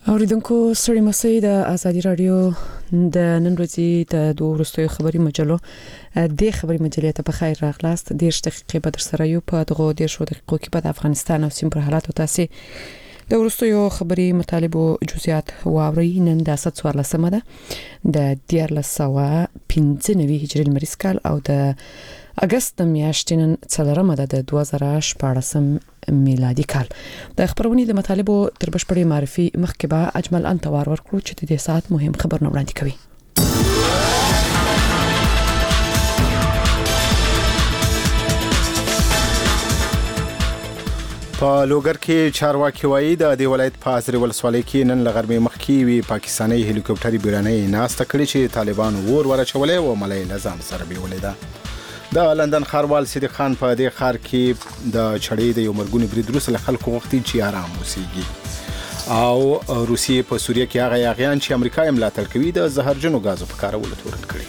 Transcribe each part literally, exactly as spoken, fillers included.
اوریدونکو ستړي مسئ د ازادي رادیو د نن ورځې د دوه ورځې خبري مجلو د خبري مجلې ته په خیر راغلاست. د دې دقیقې په در سره یو په دغه د شو دقیقو کې په افغانستان او سیمه پر حالات او تاسو د ورستیو خبري مطالب او جزئیات واوري. نن د اساس ورلسمه ده د دیارلس سوا پنځه نوي هجري لمریز کال او د اگست میاشتې نن څلورمه ده د دوه زره شپاړسم میلادي کال. د خبرونې د مطالبو تر بشپړې معرفي مخکې به اجمل انتوار ورکړو چې د دې ساعت مهم خبرونه وړاندې کوي. په لوګر کې چارواکي وایي د دې ولایت په ازري ولسوالۍ کې نن لغرمې مخکې وی پاکستاني هلیکوپټري بیرانې ناسته کړې چې طالبان ور ورچولې او ملای نظام سره بیولې ده. د لندن خاروال صدیق خان په دې خار کې د چړې د یو مرګونی برید وروسته خلکو وختي چې آرام وسیږي او روسیې په سوریه کې هغه یاغیان چې امریکا یې ملاتړ کوي د زهرجنو غازو په کارولو تورن کړي.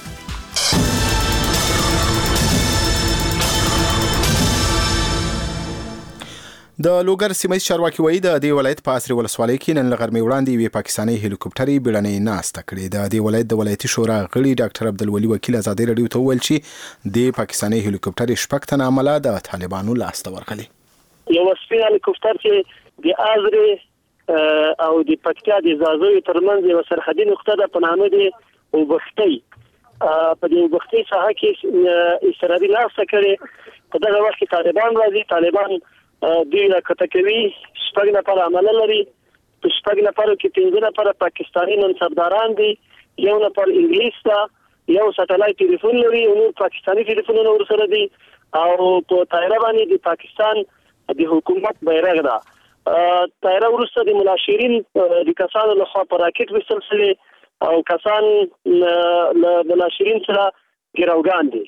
د لوګر سیمه چارواکي وایي د دې ولایت په ازري ولسوالۍ کې نن لغرمې وړاندې وی پاکستاني هلیکوپټري بیرانې ناسته کړې. د دې ولایت د ولایتي شورا غړي ډاکټر عبدالولي وکیل ازادي رادیو ته وویل چې د پاکستاني هلیکوپټري شپږ تنه عمله د طالبانو لاسته ورغلي. یو سپین هلیکوپټر چې د ازري او د پکتیا د زازوی ترمنځ یو سرحدي نقطه ده په نامه دی وبختي په دې وبختي ساحه کې اسرائیل لاسته کړې. په دغه وخت کې طالبان راځي طالبان دوی راکته کوي شپږ نفر عمله لري. په شپږ نفر کې پنځه نفر پاکستاني منصبداران دي، یو نفر انګلیس ته، یو سټلایټ ټلیفون لري او نور پاکستاني ټلیفونونه ورسره دي او په طایره باندې د پاکستان د حکومت بیرغ ده. طایره ورسره د ملاشرین د کسانو له خوا په راکټ وسل شوي او کسان له ملاشرین سره ګراوګان دي.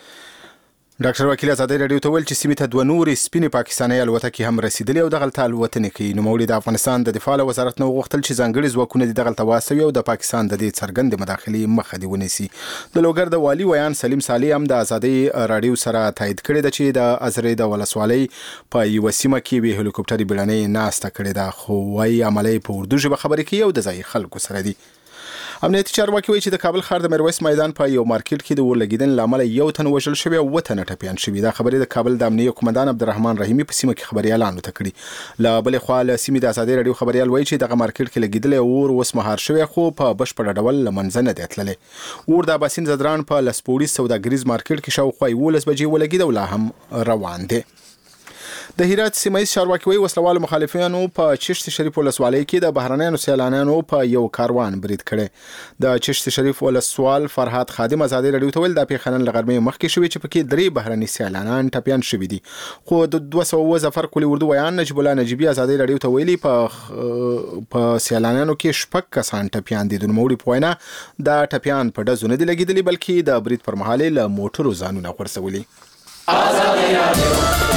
ډاکټر وکیل ازادي رادیو ته ویل چې سیمه ته دوه نورې سپینې پاکستاني الوتکې هم رسیدلې او دغه الوتنې کوي. نو مولوی د افغانستان د دفاع وزارت نو غوښتل چې ځانګړي ځواکونه د دغه تواسوي او د پاکستان د دې څرګند مداخلې مخه دی ونیسي. د لوګر د والی ویان سلیم صالح هم د ازادي رادیو سره تایید کړی دی چې د ازري د ولسوالۍ په یو سیمه کې به هلیکوپټري بیرانې ناسته کړې ده، خو وايي عملي په اردو ژبه خبرې کوي او د ځای خلکو سره دی. امنیتي چارواکي وایي چې د کابل ښار د میرویس میدان په یو مارکیټ کې د ورلګیدنې لامل یو تن وژل شوی او وته نه ټپيان شوی. دا خبرې د کابل د امنیتي قومندان عبدالرحمن رحیمی په سیمه کې خبريالانو ته کړي. لا بل خو له سیمه د ازادي رادیو خبريال وایي چې دغه مارکیټ کې لګیدل او اوس مهار شوی خو په بشپړ ډول لمنځه نه دی تللی. ور د باسین زدران په لسپوړی سوداګریز مارکیټ کې شاوخوا یولس بجې ولګید او لا هم روان دی. د هرات سیمه چارواکي وایي وسلوالو مخالفینو په چشت شریف ولسوالۍ کې د بهرنیانو سیلانیانو په یو کاروان برید کړي. د چشت شریف ولسوال فرهاد خادم ازادي رادیو ته ویل د پیښنن لغرمې مخکې شوی چې پکې درې بهرني سیلانیان ټپيان شوي دي. خو د دوه سوه ظفر کلی اردو ویان نجیب الله نجیبی ازادي رادیو ته ویلي په په سیلانیانو کې شپږ کسان ټپيان دي. د نوموړي په وینا د ټپيان په ډزو نه دي لګیدلي بلکې د برید پر مهال له موټرو ځانونه غورځولي. ازادي رادیو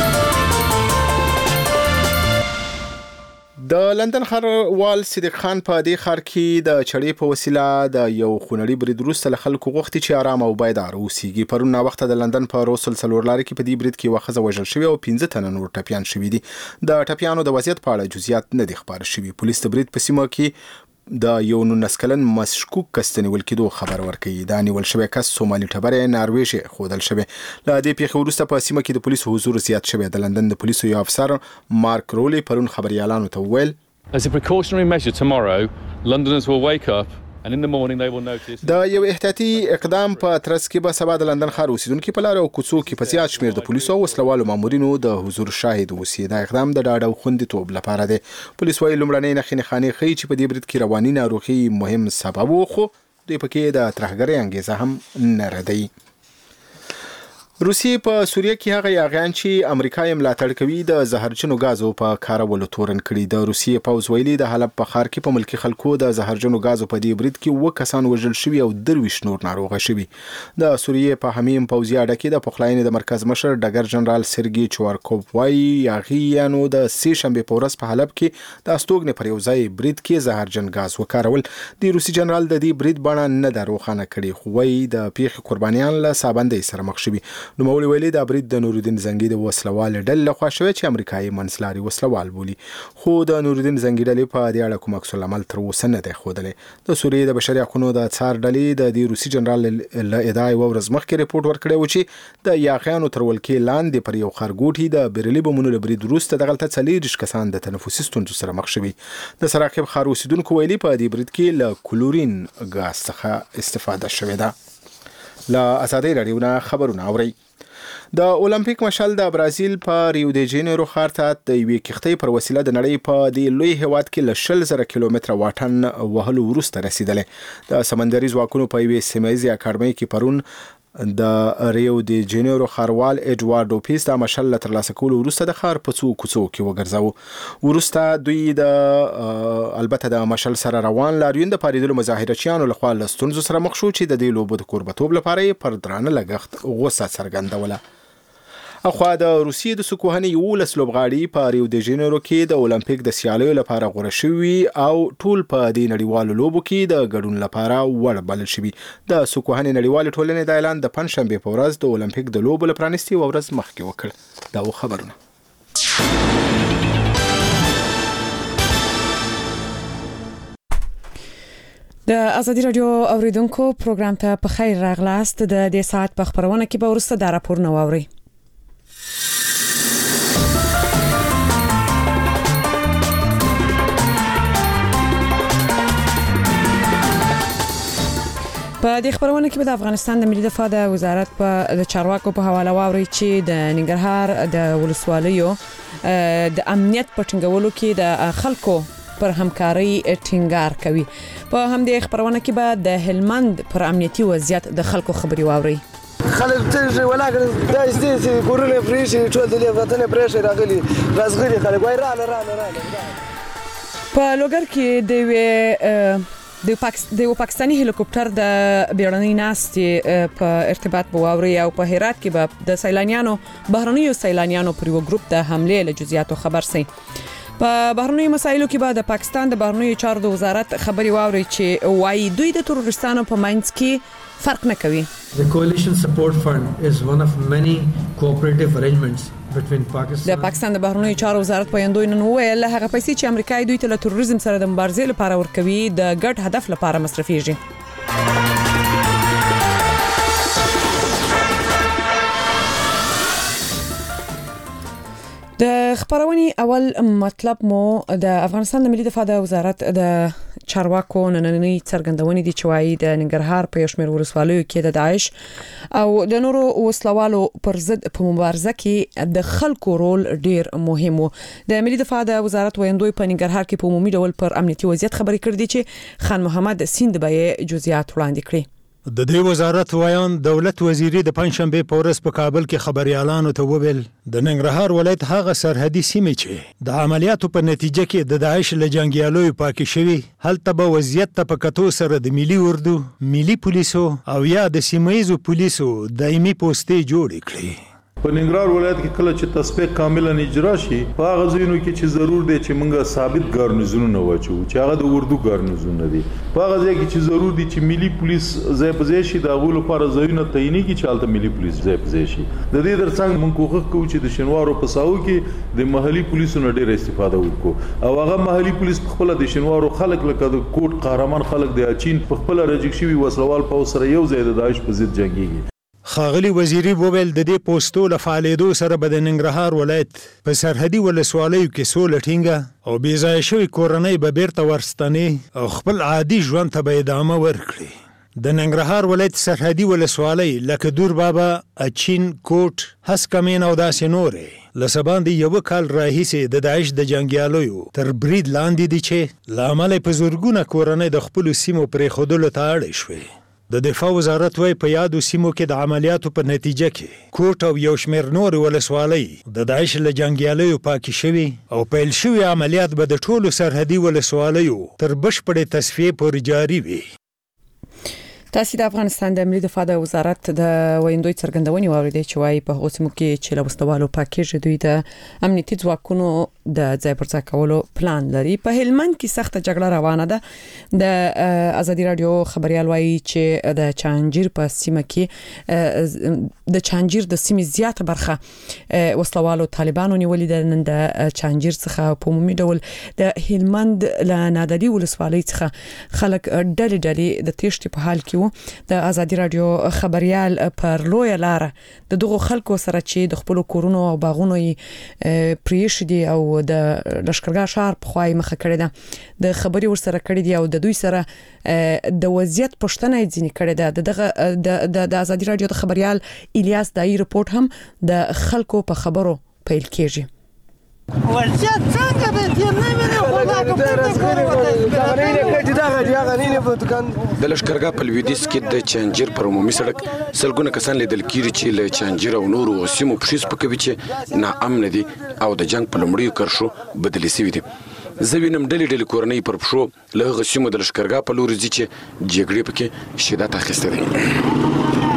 د لندن خاروال صدیق خان په دې خار کې د چړې په وسیله د یو خونړي برید وروسته خلکو غوښتي چې آرام او بیدار اوسېږي. پرون وخت د لندن په روسل سلور لارې کې په دې برید کې یو ښځه وژل شوې او پنځه تنه نور ټپيان شوي دي. د ټپيانو د وضعیت په اړه جزئیات نه دي خبر شوي. پولیس د برید په سیمه کې د یو نولس کلن مشکوک کس نیول کېدو خبر ورکړي. دا نیول شوی کس سومالي ټبر نارویج خودل شوی. له دې پیښې وروسته په سیمه کې د پولیسو حضور زیات شوی. د لندن د پولیسو یو افسر مارک رولی پرون خبريالانو ته ویل As a precautionary measure tomorrow, Londoners will wake up and in the morning they will notice دا یو احتیاطي اقدام په ترڅ کې به سبا د لندن ښار اوسیدونکو په لار او کوڅو کې په زیات شمېر د پولیسو او وسلوالو مامورینو د حضور شاهد اوسي. دا اقدام د ډاډ او خوندیتوب لپاره دی. پولیس وايي لومړنۍ نښې نښانې ښیي چې په دې برید کې رواني ناروغي مهم سبب و، خو دوی پکې د ترهګرۍ انګیزه هم نه ردوي. روسیې په سوریه کې هغه یاغیان چې امریکا یې ملاتړ کوي د زهرجنو غازو په کارولو تورن کړي. د روسیې پوځ ویلي د حلب په ښار کې په ملکي خلکو د زهرجنو غازو په دې برید کې و کسان وژل شوي او درویش نور ناروغه شوي. د سوریې په حمیم پوځي اډه کې د پخلاینې د مرکز مشر ډګر جنرال سرګي چوارکوف وايي یاغیانو د سې شنبې په ورځ په حلب کې د استوګنې پر یو ځای برید کې زهرجن غاز وکارول. د روسي جنرال د دې برید بڼه نه ده روښانه کړې، خو وايي د پیښې قربانیان له سابندۍ سره مخ شوي. نوموړي ویلي دا برید د نورالدین زنګي د وسلوال ډلې لخوا شوی چې امریکایي منځلاري وسلوال بولي، خو د نورالدین زنګي ډلې په دې اړه کوم عکس العمل تر اوسه نه دی ښودلی. د سوریې د بشري حقونو د څار ډلې د دې روسي جنرال له ادعا یوه ورځ مخکې رپورټ ورکړی و چې د یاغیانو تر ولکې لاندې پر یو ښارګوټي د بیرلي بمونو له برید وروسته دغلته څلېرویشت کسان د تنفسي ستونزو سره مخ شوي. د سراقب ښار اوسېدونکو ویلي په دې برید کې له کلورین ګاز څخه استفاده شوې ده. له ازادۍ راډیو نه خبرونه اورئ. د اولمپیک مشعل د برازیل په ریو دی جینیرو ښار ته د یوې کښتۍ پر وسیله د نړۍ په دې لوی هیواد کې له شل زره کیلومتره واټن وهلو وروسته رسیدلی. د سمندري ځواکونو په یوې سیمه ییزې اکاډمۍ کې پرون د ریو دی جینیرو ښاروال ایډواردو پیس د مشعل له ترلاسه کولو وروسته د ښار په څو کوڅو کې وګرځاوه. وروسته دوی د البته د مشعل سره روان لاریون د پارېدلو مظاهرچیانو لخوا له ستونزو سره مخ شو چې د دې لوبو د کوربتوب لپاره یې پر درانه لګښت غوسه څرګندوله. اخوا د روسیې د سکوهنې یولس لوبغاړي په ریو دی جینیرو کې د اولمپیک د سیالیو لپاره غوره شوي او ټول په دې نړیوالو لوبو کې د ګډون لپاره وړ بلل شوي. د سکوهنې نړیوالې ټولنې د اعلان د پنجشنبې په ورځ د اولمپیک د لوبو له پرانیستي یوه ورځ مخکې وکړ. دا و خبرونه. د ازادي رادیو اوریدونکو پروګرام ته په خیر راغلاست. د دې ساعت په خبرونه کې به ورسته دا راپورونه واورئ. په دې خبرونه کې به د افغانستان د ملي دفاع د وزارت په د چارواکو په حواله واوري چې د ننګرهار د ولسوالیو د امنیت په ټینګولو کې د خلکو پر همکاري ټینګار کوي. په همدې خبرونه کې به د هلمند پر امنیتي وضعیت د خلکو خبري واوري. خلک ته ولاګ دا استې ګورلې پریشي ټول د وطن پریشي راغلي رازغلي خلک وای را را را. په لوګر کې د وی د پاکستان د پاکستاني هلیکوپټر د بیړنۍ ناستې په ارتباط بواوري او په هرات کې به د سیلانیانو بهرنیو سیلانیانو پر یو ګروپ د حمله له جزئیاتو خبر سي. په بهرنیو مسایلو کې به د پاکستان د بهرنیو چارو د وزارت خبري واوري چې وايي دوی د تروریستانو په منځ کې فرق نه کوي. The Coalition Support Fund is one of many cooperative arrangements between Pakistan. د پاکستان د بهرنیو چارو وزارت په یندوی نن ویل هغه پیسې چې امریکا دوی ته له تروریزم سره د مبارزې لپاره ورکوي د ګډ هدف لپاره مصرفيږي. د خبرونې اول مطلب مو د افغانستان د ملي دفاع د وزارت د چارواکو نننۍ څرګندونې دي چې وايي د ننګرهار په یو شمېر ولسوالیو کې د داعش او د نورو وسلوالو پر ضد په مبارزه کې د خلکو رول ډیر مهم و. د ملي دفاع د وزارت ویندوی په ننګرهار کې په عمومي ډول پر امنیتي وضعیت خبرې کړې دي چې خان محمد سیند به جزئیات وړاندې کړي. د دې وزارت وایان دولت وزیري د پنځشنبه په ورځ په کابل کې خبريالانو ته وویل د ننګرهار ولایت هغه سرحدي سیمه چې د عملیاتو په نتیجه کې د داعش له جنگیالو پاکي شوی هلته به وضعیت ته په کتو سره د ملي اردو، ملي پولیسو او یا د سیمایي پولیسو دایمي پوسټې جوړ کړي. په ننګرهار ولایت کې کله چې تصفیه کاملا اجرا شي په هغه ځایونو کې چې ضرور دی چې موږ ثابت ګارنیزونه واچو چې هغه د اردو ګارنیزونه دي په هغه ځای کې چې ضرور دي چې ملي پولیس ځای په ځای شي د هغو لپاره ځایونه تعیني کړي چې هلته ملي پولیس ځای په ځای شي. د دې ترڅنګ موږ کوښښ کوو چې د شینوارو په ساحو کې د محلي پولیسو نه ډېره استفاده وکړو او هغه محلي پولیس په خپله د شینوارو خلک لکه د کوټ قهرمان خلک د اچین په خپله رجیک شوي وسلوال پوځ سره یو ځای د داعش په ضد جنګېږي. خاغلی وزیری وویل د دې پوسټو له فعالیدو سره به د ننګرهار ولایت په سرحدي ولسوالیو کې سوله ټینګه او بې ځایه شوي کورنۍ به بیرته ورستنې او خپل عادي ژوند ته به ادامه ورکړي. د ننګرهار ولایت سرحدي ولسوالۍ لکه دور بابا، اچین، کوټ، هسکمین او داسې نورې له څه باندې یوه کال راهیسې د داعش د جنګیالیو تر برید لاندې دي چې له امله یې په زرګونه کورنۍ د خپلو سیمو پرېښودلو ته اړې شوې. د دفاع وزارت وايي په یادو سیمو کې د عملیاتو په نتیجه کې کوټ او یو شمېر نور ولسوالۍ د داعش له جنګیالیو پاکي شوي او پیل شوي عملیات به د ټولو سرحدي ولسوالیو تر بشپړې تصفیې پورې جاري وي. تاسو د افغانستان د ملي دفاع د وزارت د ویندوی څرګندونې واوریدې چې وايي په اوسمو کې چې لوستوالو پاکیج دوی د امنیتي ځواکونو د ځای پر ځای کولو پلان لري. په هلمند کې سخت جګړه روانه ده. د ازادي رادیو خبريال وايي چې د چانجیر په سیمه کې د چانجیر د سیمې زیاته برخه وسلوالو طالبانو نیولې ده. نن د چانجیر څخه په عمومي ډول د هلمند له نادري ولسوالۍ څخه خلک ډلې ډلې د تیښتې په حال کې د ازادي رادیو خبريال پر لوی لار د دغه خلکو سره چې د خپل کورونو او باغونو پریش دي او د لشکرګاه شهر په خوای مخه کړی ده د خبري ور سره کړی دی او د دوی سره د وضعیت پښتنه ځینې کړی ده. دغه د ازادي رادیو د خبريال الیاس دای رپورت هم د خلکو په خبرو پیل کیږي. ورچا څنګه به دې نه ویني خو د لشکرګاه په لویدیځ کې د چانجیر پر عمومي سړک سلګونه کسان لیدل کیږي چې له چانجیر او نورو سیمو پښیس پکوي چې ناامن دي او د جنگ په لومړیو کرښو بدلې شوي دي. زه وینم ډلې ډلې کورنۍ پر پښو له هغه سیمو د لشکرګاه په لوري ځي چې جګړې پکې شدت اخیسته دي.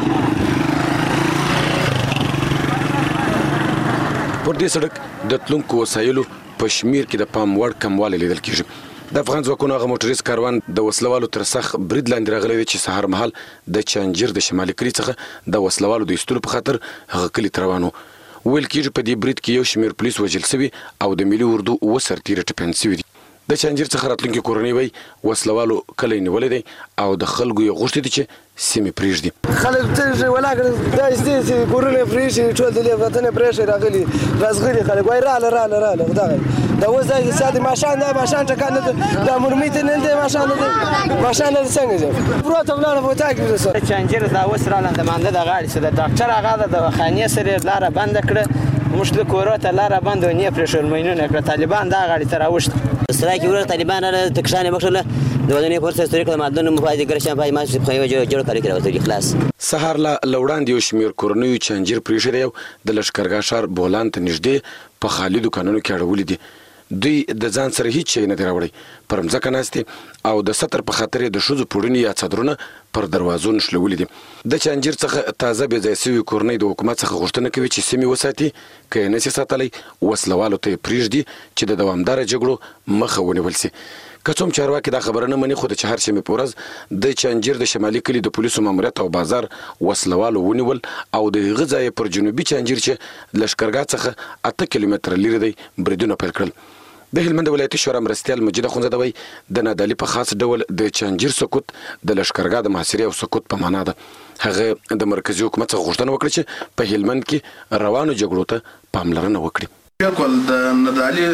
پر دې سړک د تلونکو وسایلو په شمیر کې د پام وړ کموالی لیدل کیږي. د افغان ځواکونو هغه موټریز کاروان د وسلوالو تر سخت برید لاندې راغلی دی چې سهار مهال د چانجیر د شمالي کلي څخه د وسلوالو د ایستلو په خاطر هغه کلي ته روان و. ویل کیږي په دې برید کې یو شمیر پولیس وژل شوي او د ملي اردو اوه سرتیري ټپیان شوي دي. د چانجیر څخه راتلونکي کورنۍ وایي وسلوالو کلی نیولی دی او د خلکو یې غوښتي دي چې سیمې پرېږدي. خلک تېږي ولاړ دا ایستې کورونه پرېښي ټول د وطن پرېښي راغلي رازغلي خلک وایي راله راله راله دغه دا اوس دا ساده ماشان دا ماشان ټکان نه دا مرمیت نه دی ماشان نه دی ماشان نه څنګه دی پروت ولاړ په تاګ وسه چانجیر دا اوس را لاندې مانده د غاړي سره ډاکټر هغه د خاني سره لاره بند کړه مشت کوروته لاره بند نه پرېښول مینونه کړ طالبان دا غاړي تر اوښت سراکی ور طالبان را تکشانه بخښله د ودانۍ پورته ستوري کړه مادن مفاید ګرشن پای ما څه خو جوړ جوړ کړی کړو خلاص. سهار لا لوړاندې یو شمیر کورنیو چانجیر پرېښی دی او د لشکرګاه ښار بولان ته نږدې په خالي دوکانونو کې اړولي دي. دوی د ځان سره هیڅ شی نه دی راوړی پر مځکه ناستې او د ستر په خاطر د ښځو پوړني یا څادرونه پر دروازو نښلولي دي. د چانجیر څخه تازه بې ځای سوي کورنۍ د حکومت څخه غوښتنه کوي چې سیمې وساتي که یې نسي ساتلی وسلوالو ته یې پرېږدي چې د دوامداره جګړو مخه ونیول سي. که څوم چارواکي دا خبره نه مني خو د چهارشنبې په ورځ د چانجیر د شمالي کلي د پولیسو ماموریت او بازار وسلوالو ونیول او د هغه ځای پر جنوبي چانجیر چې لشکرګاه څخه اته کیلومتره لرې دی بریدونه پیل کړل. د هلمند ولایتي شورا مرستیال مجید اخونزاده وایي د نادعلي په خاص ډول د چانجیر سکوت د لشکرګاه د محاصرې او سکوت په معنا ده. هغه د مرکزي حکومت څخه غوښتنه وکړه چې په هلمند کې روانو جګړو ته پاملرنه وکړي. بالکل د نادعلي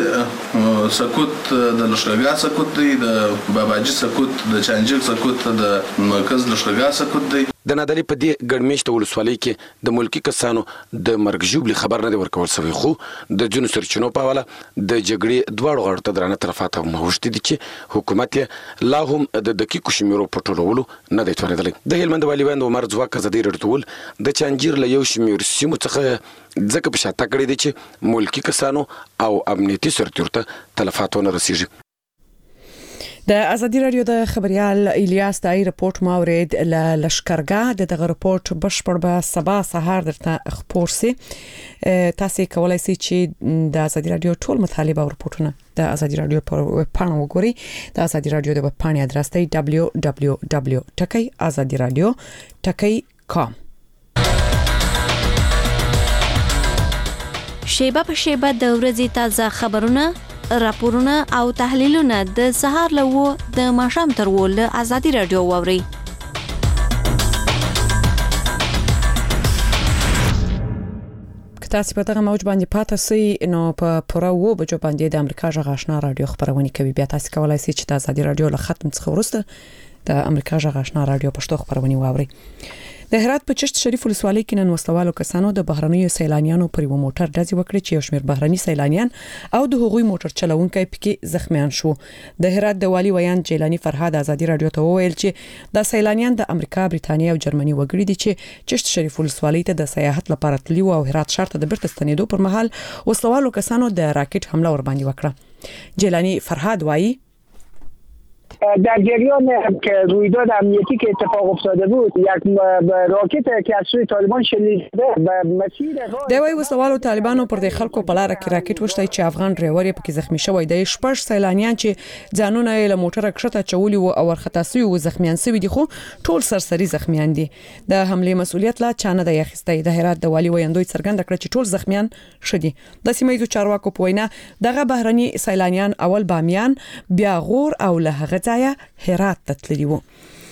سکوت د لشکرګاه سکوت دی د باباجي سکوت د چانجیر سکوت د مرکز لشکرګاه سکوت دی. د نادعلي په دې ګڼمېشته ولسوالۍ کې د ملکي کسانو د مرګ ژوبلې خبر نه دی ورکول شوی خو د ځینو سرچینو په حواله د جګړې دواړو غاړو ته درانه تلفات هم اوښتي دي چې حکومت یې لا هم د دقیقو شمیرو په ټولولو نه دی توانېدلی. د هلمند والي ویاند عمر ځواک ازادي راډیو ول د چانجیر له یو شمېر سیمو څخه ځکه په شاته کړی دی چې ملکي کسانو او امنیتي سرتیرو ته تلفات ونه رسیږي. د ازادي رادیو د خبريال الیاس دای رپورت ما ورید ل لشکرګاه د دغه رپورت بشپړ به سبا سهار درته خبر سي. تاسو کولای شئ چې د ازادي رادیو ټول مطالبه او رپورټونه د ازادي رادیو په ویب پاڼه وګورئ. د ازادي رادیو د ویب پاڼې ادرس دی دبلیو دبلیو دبلیو ټکی ازادي رادیو ټکی کام. شیبه په شیبه د ورځې تازه خبرونه راپورونه او تحلیلونه د سهار له و د ماښام تر و له ازادي رادیو واوري. تاسو په دغه موج باندې پاتې سئ نو په پوره و بجو باندې د امریکا غږ آشنا رادیو خبرونه کوي. بیا تاسو کولای شئ چې د ازادي رادیو له ختم څخه وروسته د امریکا غږ آشنا رادیو پښتو خبرونه واوري. د هرات په چشت شریف ولسوالۍ کې نن وسلوالو کسانو د بهرنیو سیلانیانو پر یو موټر ډزې وکړې چې یو شمېر بهرني سیلانیان او د هغوی موټر چلونکي پکې زخمیان شو. د هرات د والي ویان جیلانی فرهاد ازادي رادیو ته وویل چې د سیلانیان د امریکا، بریتانیا او جرمني وګړي دي چې چشت شریف ولسوالۍ ته د سیاحت لپاره تللي او هرات ښار ته د بیرته ستنېدو پر مهال وسلوالو کسانو د راکټ حمله ور باندې وکړه. جیلانی فرهاد وایي در جریان که رویداد امنیتی که اتفاق افتاده بود یک راکت که از سوی طالبان شلیک شده و مسیر د وای وسوالو طالبانو پر د خلکو په لار کې راکټ وشتای چې افغان ډرایور یې پکې زخمی شوی دی شپږ سیلانیان چې ځانونه له موټر کښته چولي او ورختا سوی او زخمیان سوي دي خو ټول سرسري زخمیان دي د حمله مسؤلیت لا چانه د یخستای د هرات د والی ویندوی څرګند کړ چې ټول زخمیان شدي د سیمایي چارواکو په وینا دغه بهرني سیلانیان اول بامیان بیا غور او له هغه ځای هرات ته تللي وو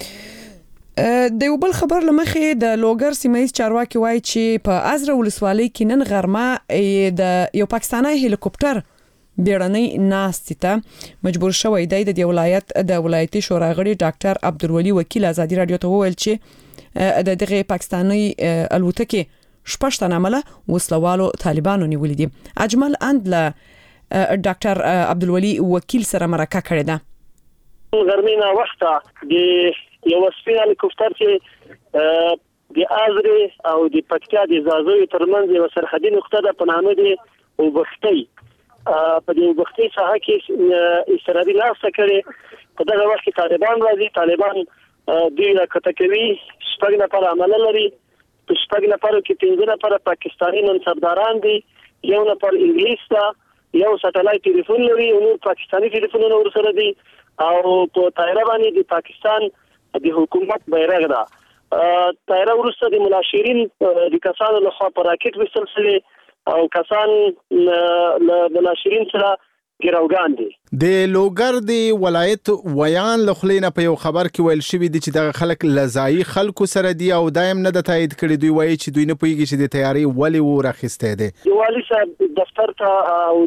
د یو بل خبر لمخې د لوګر سیمایي چارواکي وایي چې په ازره ولسوالۍ کې نن غرمه د یو پاکستاني هلیکوپټر بیړنۍ ناستې ته مجبور شوی دی د ولایت د ولایتي شورا غړي ډاکټر عبدالولي وکیل ازادي رادیو ته وویل چې د دغه پاکستاني الوتکې شپږ تنه عمله وسلوالو طالبانو نیولې دي اجمل اند له ډاکټر عبدالولي وکیل سره مرکه کړې ده غرمینه وخته د یو سپین هلیکوپټر چې د ازره او د پکتیا د زازوی ترمنځ یو سرحدي نقطه ده په نامه دی وبختي په دې وبختي ساحه کې اسرائیل ناسته کړي په دغه وخت کې طالبان راځي طالبان دوی راکته کوي شپږ نفر عمل لري په شپږ نفر کې پنځه نفر پاکستاني منصبداران دي یو نفر انګلیس ته یو سټلایټ ټلیفون لري او نور پاکستاني ټلیفونونه ورسره دي او په طایره باندې د پاکستان د حکومت بیرغ ده طایره ورسره د ملاشرین د کسانو له خوا په راکټ وسلسله او کسان له ملاشرین سره ګراوګان دي د لوګر د ولایت ویان لخلینه په یو خبر کې ویل شوی دی چې د خلک لزای خلکو سره دی او دایم نه د تایید کړي دوی وایي چې دوی نه پوهیږي چې د تیاری ولی ورخسته دي د والی صاحب دفتر ته او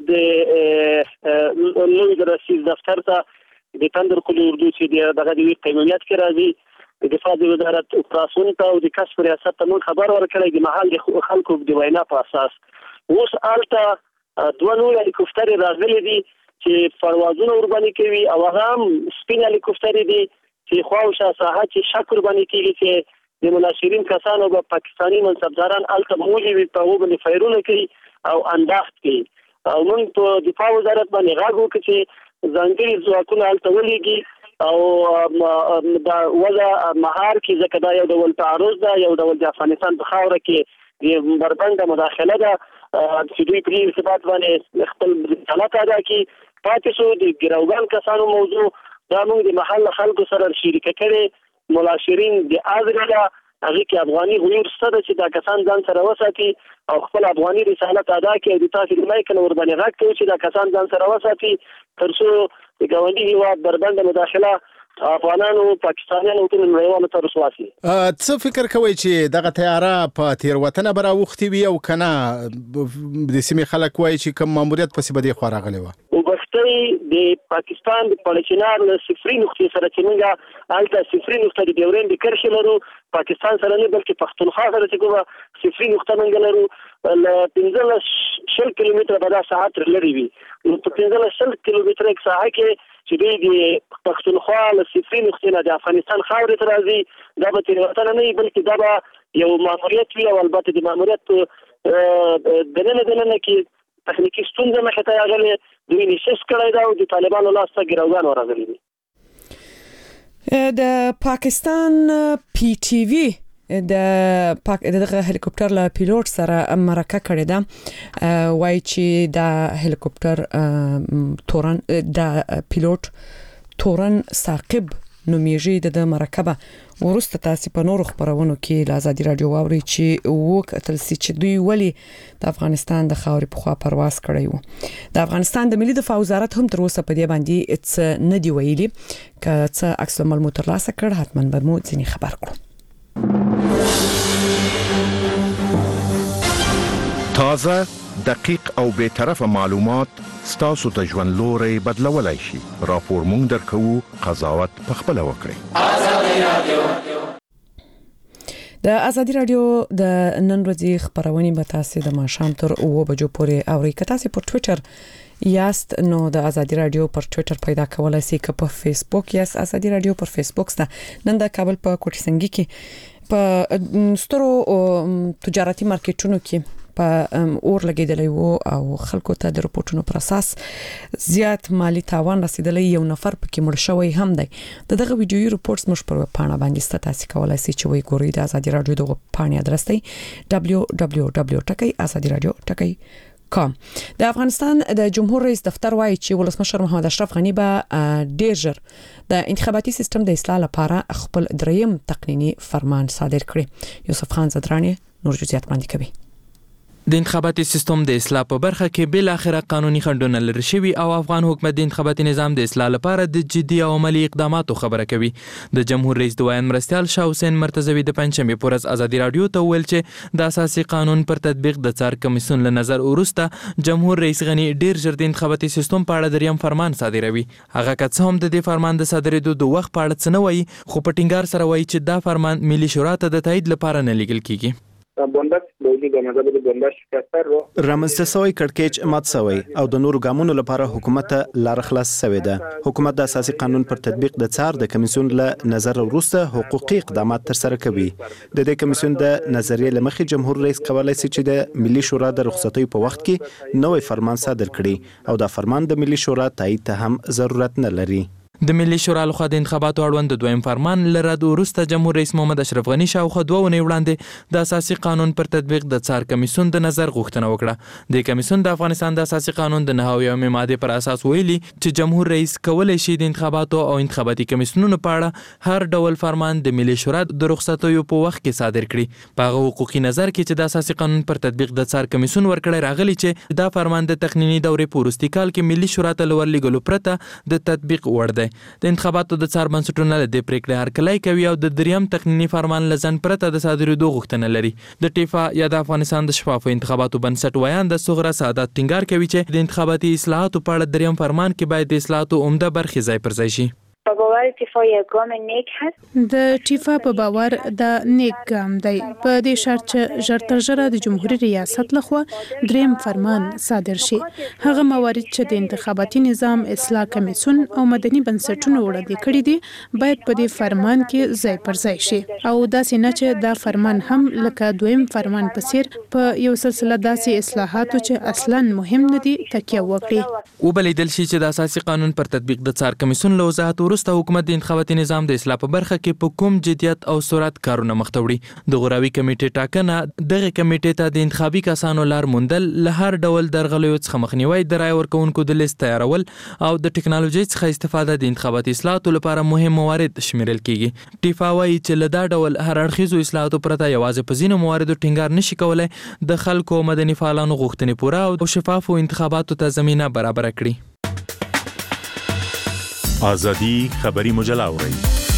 د لوی رئیس دفتر ته د تندر کلی اردو چې دغه د قانونیت کې راځي د دفاع وزارت اپراسیون ته او د کسب ریاست ته مون خبر ورکړی د محل د خلکو د وینا په اساس اوس الته دوه نور هلیکوپټر راغلي دي چې پروازونه وربانې کوي او هغه سپین هلیکوپټر دي چې خواوشه ساحه چې شکر باندې کیږي چې د مناشرین کسانو په پاکستاني منصبداران الته موجي وي په وبني فایرونه کوي او انداخت کوي او موږ په دفاع وزارت باندې غاغو کې ځانګړي ځواکونه الته ولېږي او دا وضع مهار کې ځکه دا یو ډول تعرض ده یو ډول د افغانستان په خاوره کې د بربنده مداخله ده چې دوی په ارتباط باندې خپل رسالت ادا کړي پاتې شو د ګراوګان کسانو موضوع دا موږ د محل خلکو سره شریک کړي ملاشرین د ازره هغه کې افغاني غیور ستده چې دا کسان ځان سره وساتي او خپل افغاني رسالت ادا کړي د تاسو د مایکل ور باندې غږ کوي چې دا کسان ځان سره وساتي ترڅو د ګاونډي هیواد بربنده مداخله افغانانو پاکستانیانو ټول نړیوالو ته رسواسي څه فکر کوي چې دغه طیاره په تیروتنه براوختي وي او کنه د سیمې خلک وایي چې کوم ماموریت پسې بده خو راغلی و او بختي د پاکستان د پړچنار له صفري نقطې سره چې موږ الته صفري نقطه د ډیورین د کرښې لرو پاکستان سره نه بلکې پښتونخوا سره چې کومه صفري نقطه موږ لرو ل پنځه شل کیلومتره بعد ساعت لري وي نو په پنځه شل کیلومتره ساحه کې چې دوی د پښتونخوا له صفري نقطې نه د افغانستان خاورې ته راځي دا به تیروتنه نه وي بلکې دا به یو ماموریت وي او البته د ماموریت دننه دننه کې تخنیکي ستونزه مخې ته راغلې دوی نشست کړی دا او د طالبانو لاس ته ګراوګان ورغلي دي د پاکستان پی ټی وی د پاک دغه هلیکوپټر له پیلوټ سره مرکه کړې ده وایي چې د هلیکوپټر تورن د پیلوټ تورن ثاقب نومیږي د مرکبه ورسته تاسو په نورو خبرونو کې له آزادي رادیو واوري چې وکتل سي چې دوی ولی د افغانستان د خاورې په خوا پرواز کړی وو د افغانستان د ملي دفاع وزارت هم تر اوسه په دې باندې څه نه دی ویلي که څه عکس العمل ترلاسه کړ حتما به مو ځینې خبر کړو تازه دقیق او به طرف معلومات ستاسو ته ژوند لوري بدلولای شي راپور مونږ درکو قضاوت په خپل وکړئ آزادي رادیو د آزادي رادیو د نن ورځې خبرونه به تاسو د ماشام تر اوه بجو پورې اورئ که تاسو په ټوئیټر یاست نو د آزادي رادیو پر ټوئیټر پیدا کولای شئ که په فیسبوک یاست آزادي رادیو پر فیسبوک سته نن د کابل په کوټی سنگي کې په سترو تجارتي مارکیټونو کې په اور لګیدلی وو او خلکو ته د رپورټونو پر اساس زیات مالی تاوان رسیدلی، یو نفر پکې مړ شوی هم دی. دغه ویډیويي رپورټ موږ پر پاڼه باندې تاسو کولای شئ چې وی ګورئ. د ازادي رادیو دغه پاڼه ادرس دی دبلیو دبلیو دبلیو ډاٹ ازادي رادیو ډاٹ کام. د افغانستان د جمهور رئیس دفتر وایي چې ولسمشر محمد اشرف غنی به ډیر ژر د انتخاباتي سیستم د اصلاح لپاره خپل دریم تقنینی فرمان صادر کړي. یوسف خان زدرانی نور جزئیات وړاندې کوي. د انتخاباتي سیستم د اصلاح په برخه کې بل اخره قانوني خنډونه لري شوی او افغان حکومت د انتخاباتي نظام د اصلاح لپاره د جدي او عملی اقداماتو خبره کوي. د جمهور رئیس دویم مرستیال شاه حسین مرتضوی د پنځمې پر ورځ ازادي رادیو ته ویل چې د اساسي قانون پر تطبیق د څار کمیسیون له نظر وروسته جمهور رئیس غنی ډیر ژر د انتخاباتي سیستم په اړه دریم فرمان صادروي. هغه که څه هم د دې فرمان د صادرېدو د وخت په اړه څه نه وایي، خو په ټینګار سره وایي چې دا فرمان ملي شورا ته د تایید لپاره نه لیږل کیږي. رامنځته شوی کړکېچ مات شوی او د نورو ګامونو لپاره حکومت لار خلاص شوی ده. حکومت د اساسي قانون پر تطبیق د څار د کمیسیون له نظر وروسته حقوقي اقدامات تر سره کوي. د دې کمیسیون د نظریې لمخې جمهور رئیس کولای شي چې د ملي شورا د رخصتۍ په وخت کې نوې فرمان صادر کړي او دا فرمان د ملي شورا تایید ته هم ضرورت نه لري. د ملي شورا لخوا د انتخاباتو اړوند د دویم فرمان لرد وروسته جمهور رئیس محمد اشرف غنی شاوخوا دوه ونې وړاندې د اساسي قانون پر تطبیق د څار کمیسیون د نظر غوښتنه وکړه. د کمیسیون د افغانستان د اساسي قانون د نهه اویایم ماده پر اساس ویلي چې جمهور رئیس کولای شي د انتخاباتو او انتخاباتي کمیسیونونو په اړه هر ډول فرمان د ملي شورا د رخصتیو په وخت کې صادر کړي. په هغه حقوقي نظر کې چې د اساسي قانون پر تطبیق د څار کمیسیون ورکړی راغلی چې دا فرمان د تقنینی دورې په وروستي کال کې ملي شورا ته لورلېږلو پرته د تطبیق وړ دی. د انتخاباتو د څار بنسټونه له دې پریکړې هرکلی کوي او د دریم تقنینی فرمان لزن پرته د صادرېدو غوښتنه لري. د ټیفا یا د افغانستان د شفافو انتخاباتو بنسټ ویان د صغرا سعادت ټینګار کوي چې د انتخاباتي اصلاحاتو په اړه دریم فرمان کې باید د اصلاحاتو عمده برخې ځای پر ځای شي. په باور ټیفا یو ګام نیک هست د ټیفا په باور د نیک ګام دی په دې شرط چې ژر تر ژره د جمهوریت ریاست لخوا دریم فرمان صادر شي. هغه موارد چې د انتخاباتي نظام اصلاح کمیسیون او مدني بنسټونو وړاندې کړي دي باید په دې فرمان کې ځای پر ځای شي او داسې نه چې دا فرمان هم لکه دویم فرمان په څیر په یو سلسله داسې اصلاحاتو چې اصلا مهم نه دي تکیه وکړي. وبلیدل شي چې د اساسي قانون پر تطبیق د څار کمیسیون له وضاحت وروسته حکومت د انتخاباتي نظام د اصلاح په برخه کې په کوم جدیت او سرعت کارونه مخ ته وړي. د غوراوي کمیټې ټاکنه دغه کمیټې ته د انتخابي کسانو لار موندل، له هر ډول درغلیو څخه مخنیوي، د رای ورکوونکو د لیست تیارول او د ټکنالوژي څخه استفاده د انتخاباتي اصلاحاتو لپاره مهم موارد شمیرل کیږي. ټیفا وایي چې له دا ډول هر اړخیزو اصلاحاتو پرته یوازې په ځینو مواردو ټینګار نشي کولای د خلکو مدني فعالانو غوښتنې پوره او شفافو انتخاباتو ته زمینه برابر کړي. ازادي خبري مجله اوري.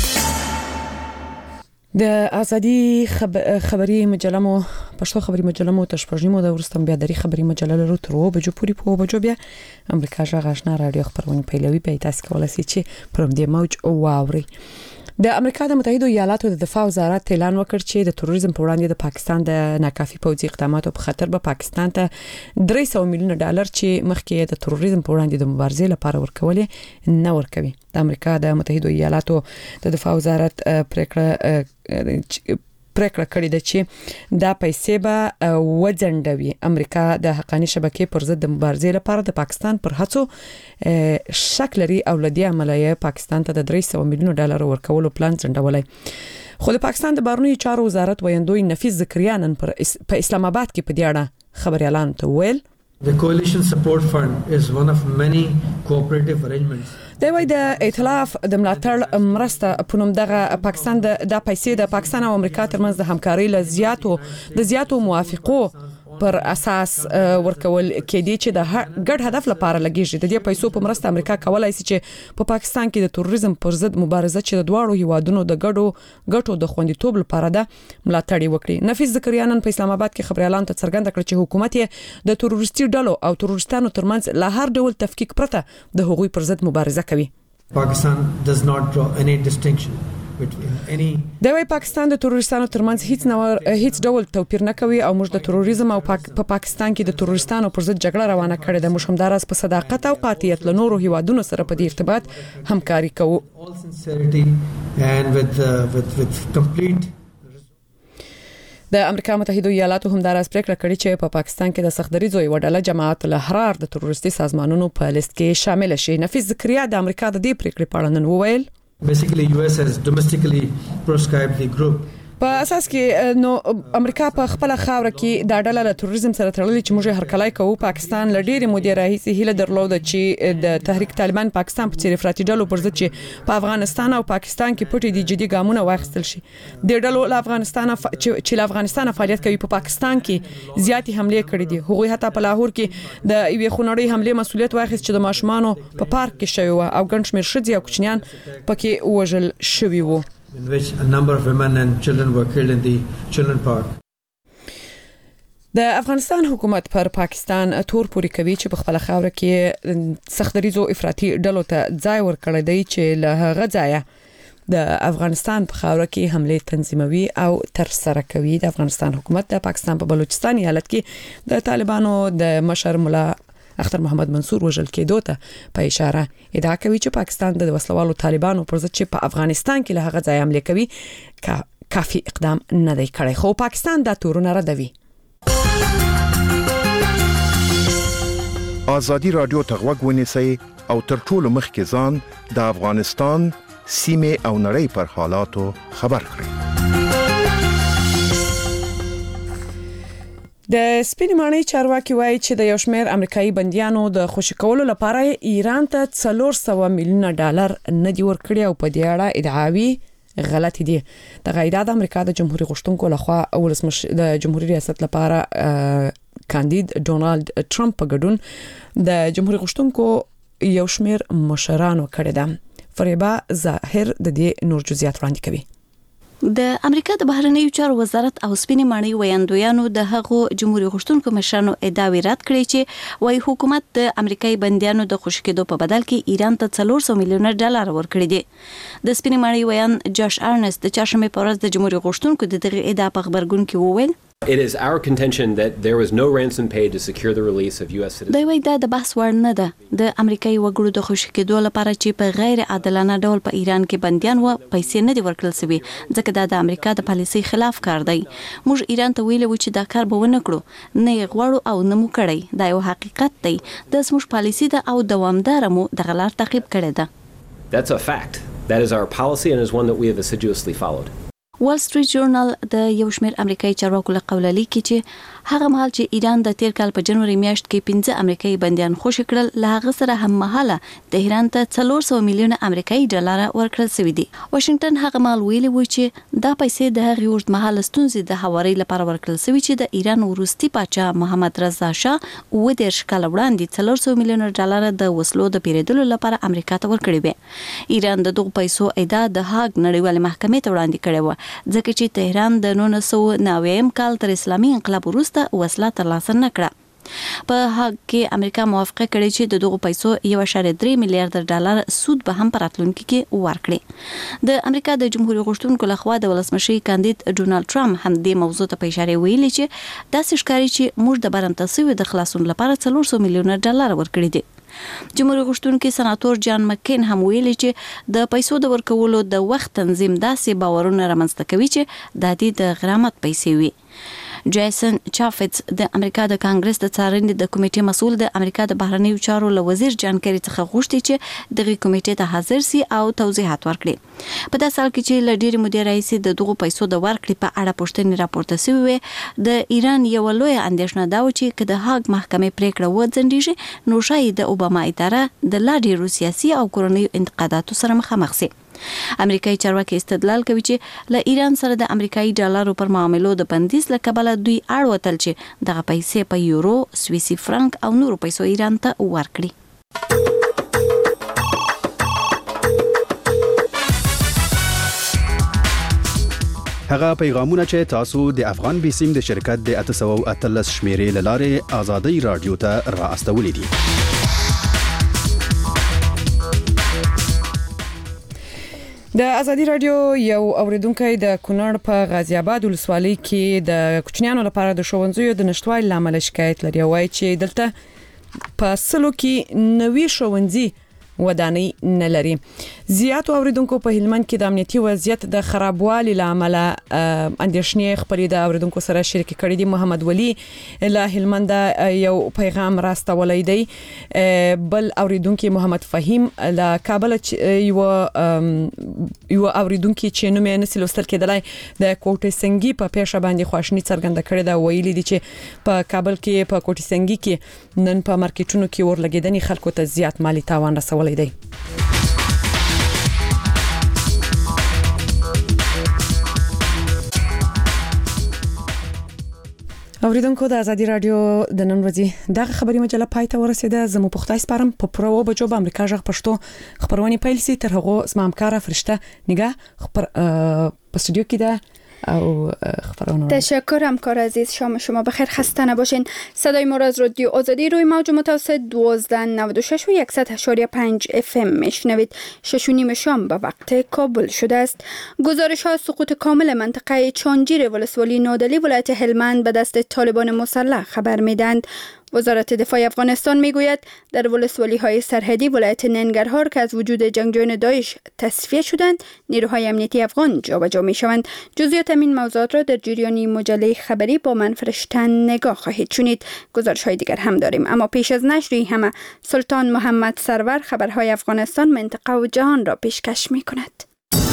د ازادي خب... خبري مجله مو پښتو خبري مجله مو تشپژنی مو د ورستم بیا دري خبري مجله لرو تر و بجو پوری په بجو بیا امریکا ژغ آشنا رادیو خبرونه پیلوي په تاسو کولای شئ چې پرم دې موج او واوري. د امریکا د متحده ایالاتو د دفاع وزارت اعلان وکړ چې د تروریزم په وړاندې د پاکستان د ناکافي پوځي اقداماتو په خاطر به پاکستان ته درې سوه میلیونه ډالر چې مخکې د تروریزم په وړاندې د مبارزې لپاره ورکولې نه ورکوي. د امریکا د متحده ایالاتو د دفاع وزارت پریکړه پریکړه کړې ده چې دا پیسې به وځنډوي. امریکا د حقاني شبکې پر ضد د مبارزې لپاره د پاکستان پر هڅو شک لري او لدی عملیه پاکستان ته د درې سوه میلیونه ډالر ورکولو پلان ځنډولای. خو د پاکستان د بهرنیو چارو وزارت ویاندوی نفیس زکریا نن په اسلام آباد کې په دې اړه خبري اعلان ته ویل The Coalition Support Fund is one of many cooperative arrangements. د وای د ائتلاف د ملاتړ مرسته په نوم دغه پاکستان د د پیسې د پاکستان او امریکا ترمنځ د همکارۍ لزیاتو د زیاتو موافقو پر اساس ورکول کېدی چې د ګډ هدف لپاره لګیږي. د دې پیسو په مرسته امریکا کولای شي چې په پاکستان کې د تروریزم پر ضد مبارزه چې د دواړو هیوادونو د ګډو ګټو د خوندیتوب لپاره ده ملاتړ وکړي. نفیس زکریا نن په اسلام آباد کې خبري اعلان ته څرګنده کړ چې حکومت یې د تروریستي ډلو او تروریستانو ترمنځ له هر ډول تفکیک پرته د هغوی پر ضد مبارزه کوي. Pakistan does not draw any distinction د وای پاکستان د تروریستانو ترمنځ هیڅ نو هیڅ ډول توپیر نه کوي او موږ د تروریزم او په پا پاکستان کې د تروریستانو پر ضد جګړه روانه کړې ده. موږ هم دراز په صداقت او قاطعیت له نورو هیوادونو سره په دې ارتباط همکاري کوو. د امریکا متحده ایالاتو هم دراز پریکړه کړې چې په پاکستان کې د سختدریزو یو ډله جماعت الاحرار د تروریستي سازمانونو په لیست کې شامل شي. نفیس زکریا د امریکا د دې پریکړې په اړه نن وویل Basically U S has domestically proscribed the group. په اساس کې نو امریکا په خپل خاور کې د ډله له تروریزم سره تړلې چې موږ هر کله کوو. پاکستان ل ډېری مودې راهیسې هیله درلوده چې د تحریک طالبان پاکستان په څیر افراطي ډلو پر ضد چې په افغانستان او پاکستان کې پټې دي جدي ګامونه واخیستل شي. د ډلو له افغانستان چې له افغانستان فعالیت کوي په پاکستان کې زیاتې حمله کړې دي. هغوی حتی په لاهور کې د یوې خونړۍ حمله مسولیت واخیست چې د ماشومانو په پارک کې شوی و او ګڼ شمېر ښځې او کوچنیان پکې وژل شوي وو. In which a number of women and children were killed in the children park. د افغانستان حکومت پر پاکستان تور پوري کوي چې په خپل خاور کې سختدریزو افراطي ډلو ته ځای ورکړی دی چې له هغه ځایه د افغانستان په خاور کې حمله تنظیموي او تر سره کوي. د افغانستان حکومت د پاکستان په بلوچستان ایالت کې د طالبانو د مشر مولا اختر محمد منصور وژل کېدو ته په اشاره ادعا کوي چې پاکستان د وسلوالو طالبانو پر ضد چې په افغانستان کې له هغه ځای حمله کوي کافي اقدام نه دی کړی. خو پاکستان دا تورونه ردوي. ازادي رادیو ته غوږ ونیسئ او تر ټولو مخکې ځان د افغانستان سیمې او نړۍ پر حالاتو خبر کړئ. د سپینې ماڼۍ چارواکي وایي چې د یو شمېر امریکایي بندیانو د خوشي کولو لپاره ایران ته څلور سوه میلیونه ډالر نه دي ورکړي او په دې اړه ادعاوي غلطي دي. د غایدا د امریکا د جمهوریت غوښتونکو لخوا ولسمشر د جمهوریت ریاست لپاره کاندید ډونالد ټرمپ په ګډون د جمهوریت غوښتونکو یو شمېر مشرانو کړی ده. فریبا ظاهر د دې نور جزئیات وړاندې کوي. د امریکا د بهرنیو چارو وزارت او سپینې ماڼۍ ویاندویانو د هغو جمهوریت غوښتونکو مشرانو ادعاوې رد کړې چې وايي حکومت د امریکایي بندیانو د خوشي کېدو په بدل کې ایران ته څلور سوه میلیونه ډالر ورکړي دي. د سپینې ماڼۍ ویان جاش ارنست د چهارشنبې په ورځ د جمهوریت غوښتونکو د دغه ادعا په خبرګون کې وویل It is our contention that there was no ransom paid to secure the release of U S citizens. دا وایي دا د بحث وړ نه ده. د امریکایي وګړو د خوشي کېدو لپاره چې په غیر عادلانه ډول په ایران کې بندیان و پیسې نه دي ورکړل شوي ځکه دا د امریکا د پالیسۍ خلاف کار دی. موږ ایران ته ویلو چې دا کار به ونه کړو نه یې غواړو او نه مو کړی. دا یو حقیقت دی. د زموږ پالیسي ده او دوامداره مو دغه لار تعقیب کړې ده. That's a fact. That is our policy and is one that we have assiduously followed. وال سټریټ جورنال د یو شمېر امریکایي چارواکو له قوله لیکي چې هغه مهال چې ایران د تیر کال په جنوري میاشت کې پنځه امریکایي بندیان خوشي کړل له هغه سره هم مهاله تهران ته څلور سوه میلیونه امریکایي ډالر ورکړل شوي دي. واشنگټن هغه مهال ویلي و چې دا پیسې د هغې اوږدمهاله ستونزې د هوارۍ لپاره ورکړل شوي چې د ایران وروستي پاچا محمد رضا شاه اووه دېرش کاله وړاندې څلور سوه میلیونه ډالر د وسلو د پیرودلو لپاره امریکا ته ورکړي وي. ایران د دغو پیسو ادعا د هاګ نړیوالې محکمې ته وړاندې کړې وه ځکه چې تهران د نولس سوه نوي کال تر اسلامي انقلاب وروسته وسله ترلاسه نه کړه. په هغه کې امریکا موافقه کړې چې د دغو پیسو یو اعشاریه درې میلیارډ ډالر سود به هم په راتلونکي کې ورکړي. د امریکا د جمهوریت غوښتونکو لخوا د ولسمشر کاندید ډونالد ټرمپ هم دې موضوع ته په اشاره ویلي چې داسې ښکاري چې موږ د برنته سوي د خلاصون لپاره څلور سوه میلیونه ډالر ورکړي دي. جمهوریت غوښتونکي سناتور جان مکین هم ویلي چې د پیسو د ورکولو د وخت تنظیم داسې باورونه رامنځته کوي چې د دې د غرامت پیسې وي. جیسن چافټس د امریکا د کانګرس د څارنې د کمیټې مسؤل د امریکا د بهرنیو چارو له وزیر جان کری څخه غوښتي چې دغه کمیټې ته حاضر سي او توضیحات ورکړي. په داسې حال کې چې له ډېرې مودې راهیسې د دغو پیسو د ورکړې په اړه پوښتنې راپورته شوې وې د ایران یوه لویه اندېښنه دا و چې که د هاګ محکمې پریکړه وځنډېږي نو ښایي د اوباما اداره د لا ډېرو سیاسي او کورنیو انتقاداتو سره مخامخ سي. امریکایي چارواکي استدلال کوي چې له ایران سره د امریکایي ډالرو پر معاملو د بندیز له کبله دوی اړ وتل چې دغه پیسې په یورو، سویسي فرانک او نورو پیسو ایران ته ورکړي. هغه پیغامونه چې تاسو د افغان بیسیم د شرکت د اته سوه اتلس شمیرې له لارې آزادۍ رادیو ته را استولې دي. د ازادي رادیو یو اوریدونکو د کونړ په غازی آباد ولسوالۍ کې د کوچنیانو لپاره د ښوونځیو د نشټوالي لامل شکایت لري. وایي چې دلته په سلو کې نوي ښوونځي ودانۍ نه لري. زیات اوریدونکو په هلمند کې د امنیتي وضعیت د خرابوالي لامل اندېښنې خپرې د اوریدونکو سره شریک کړي دي. محمد ولی له هلمند یو پیغام راستولی دی. بل اوریدونکو محمد فهیم له کابل یو یو اوریدونکو چې نوم یې نسل وستل کېدلای د کوټه سنگي په پیښه باندې خواشنی څرګنده کړې ده. ویلي دي چې په کابل کې په کوټه سنگي کې نن په مارکیټونو کې ورلګیدنې خلکو ته زیات مالی تاوان رسولی دی. اوریدونکو د ازادي رادیو د نن ورځې دغه خبري مجله پای ته ورسیده. زمو پختای سپارم په پرو بجو په امریکا ژغ پښتو خبرونه پیل سي. تر هغه اسمه همکار فرشته نگاه خبر په استودیو کې ده او خبرونه. تشکر همکار عزیز. شام شما بخیر، خسته نباشین. صدای ما را از رادیو آزادی روی موج متوسط دوازده نود و شش و صد و هشت و پنج اف ام میشنوید. شش و نیم شام به وقت کابل شده است. گزارش ها سقوط کامل منطقه چانجیر ولسوالی نادلی ولایت هلمند به دست طالبان مسلح خبر میدند. وزارت دفاع افغانستان میگوید در ولسوالی های سرحدی ولایت ننگرهار که از وجود جنگجویان داعش تصفیه شدند، نیروهای امنیتی افغان جابجا میشوند. جزئیات این موضوعات را در جریان مجله خبری با من فرشتن نگاه خواهید شنید. گزارش های دیگر هم داریم، اما پیش از نشر همه سلطان محمد سرور خبرهای افغانستان، منطقه و جهان را پیشکش میکند.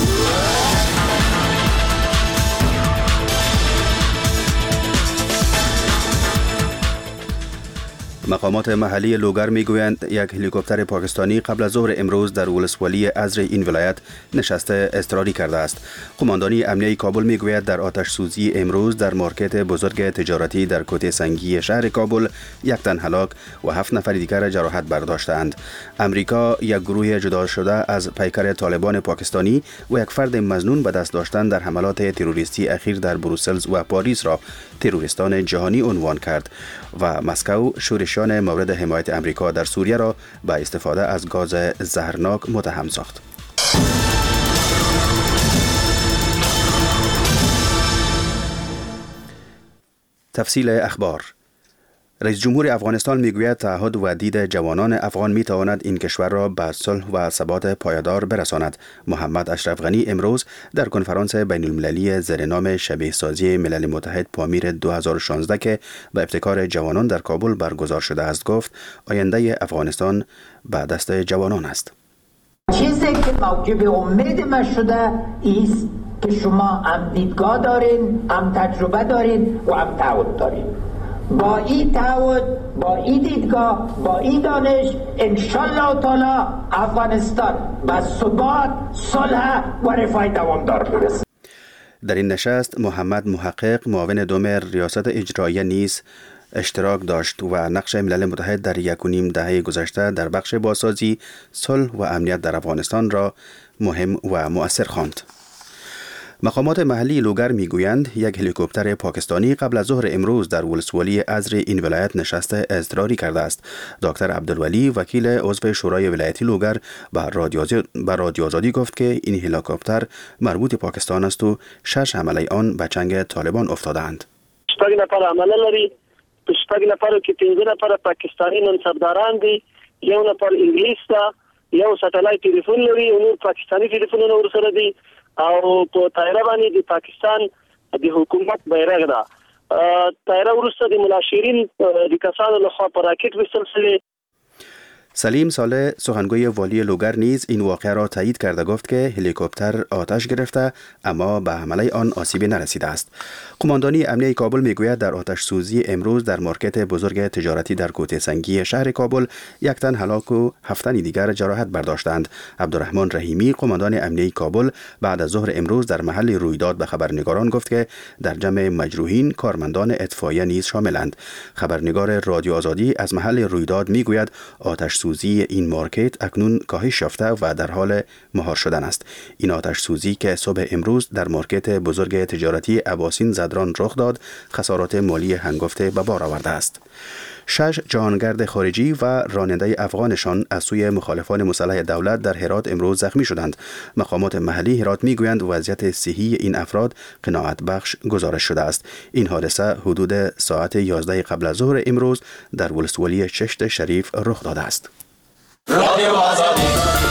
مقامات محلی لوگر میگویند یک هلیکوپتر پاکستانی قبل از ظهر امروز در ولسوالی ازر این ولایت نشسته اضطراری کرده است. قماندانی امنیه کابل میگوید در آتش سوزی امروز در مارکت بزرگ تجارتی در کوته سنگی شهر کابل یک تن هلاک و هفت نفر دیگر جراحت برداشتند. امریکا یک گروه جدا شده از پیکر طالبان پاکستانی و یک فرد مظنون به دست داشتن در حملات تروریستی اخیر در بروسل و پاریس را تروریستان جهانی عنوان کرد و مسکو شورشیان مورد حمایت امریکا در سوریه را به استفاده از گاز زهرناک متهم ساخت. تفصیل اخبار. رئیس جمهور افغانستان میگوید تعهد و دید جوانان افغان میتواند این کشور را به صلح و ثبات پایدار برساند. محمد اشرف غنی امروز در کنفرانس بین المللی زیر نام شبیه سازی ملل متحد پامیر دو هزار و شانزده که به ابتکار جوانان در کابل برگزار شده است گفت آینده افغانستان به دست جوانان است. چیزی که موجب امید ما شده است که شما هم دیدگاه دارین، هم تجربه دارین و هم تعهد دارین. با این تعهد، با این دیدگاه، با این دانش انشالله تعالی افغانستان به ثبات، صلح و رفاه دوامدار برسد. در این نشست محمد محقق معاون دوم ریاست اجرایی نیز اشتراک داشت و نقش ملل متحد در یک و نیم دهه گذشته در بخش بازسازی صلح و امنیت در افغانستان را مهم و مؤثر خواند. مقامات محلی لوگر میگویند یک هلیکوپتر پاکستانی قبل از ظهر امروز در ولسوالی ازر این ولایت نشسته اضطراری کرده است. دکتر عبدالولی وکیل عضو شورای ولایتی لوگر به رادیو آزادی گفت که این هلیکوپتر مربوط پاکستان است و شش حمله آن به چنگ طالبان افتادند. شپږ نفر حمله لري، شپږ نفر کې پنځه نفر پاکستانی منصبداران دي، یو نفر انګلیس ته، یو سټلایټ ټلیفون لري، یو پاکستانی ټلیفونونه ورسره دي او په طایره باندې د پاکستان د حکومت بیرغ ده. طایره ورسته د ملاشرین د کسانو لخوا په راکټ وسلسله. سلیم صالح سخنگوی والی لوگر نیز این واقعه را تایید کرده گفت که هلیکوپتر آتش گرفته اما به حمله آن آسیبی نرسیده است. قماندانی امنیه کابل میگوید در آتش سوزی امروز در مارکت بزرگ تجارتی در کوته سنگی شهر کابل یک تن هلاک و هفت تن دیگر جراحت برداشتند. عبدالرحمن رحیمی قماندان امنیه کابل بعد از ظهر امروز در محل رویداد به خبرنگاران گفت که در جمع مجروحین کارمندان اطفائیه نیز شاملند. خبرنگار رادیو آزادی از محل رویداد میگوید آتش سوزی این مارکت اکنون کاهش یافته و در حال مهار شدن است. این آتش سوزی که صبح امروز در مارکت بزرگ تجارتی اباسین زدران رخ داد خسارات مالی هنگفته به بار آورده است. شش جهانگرد خارجی و راننده افغانشان از سوی مخالفان مسلح دولت در هرات امروز زخمی شدند. مقامات محلی هرات میگویند وضعیت صحی این افراد قناعت بخش گزارش شده است. این حادثه حدود ساعت یازده قبل از ظهر امروز در ولسوالی چشت شریف رخ داده است. رادیو آزادی.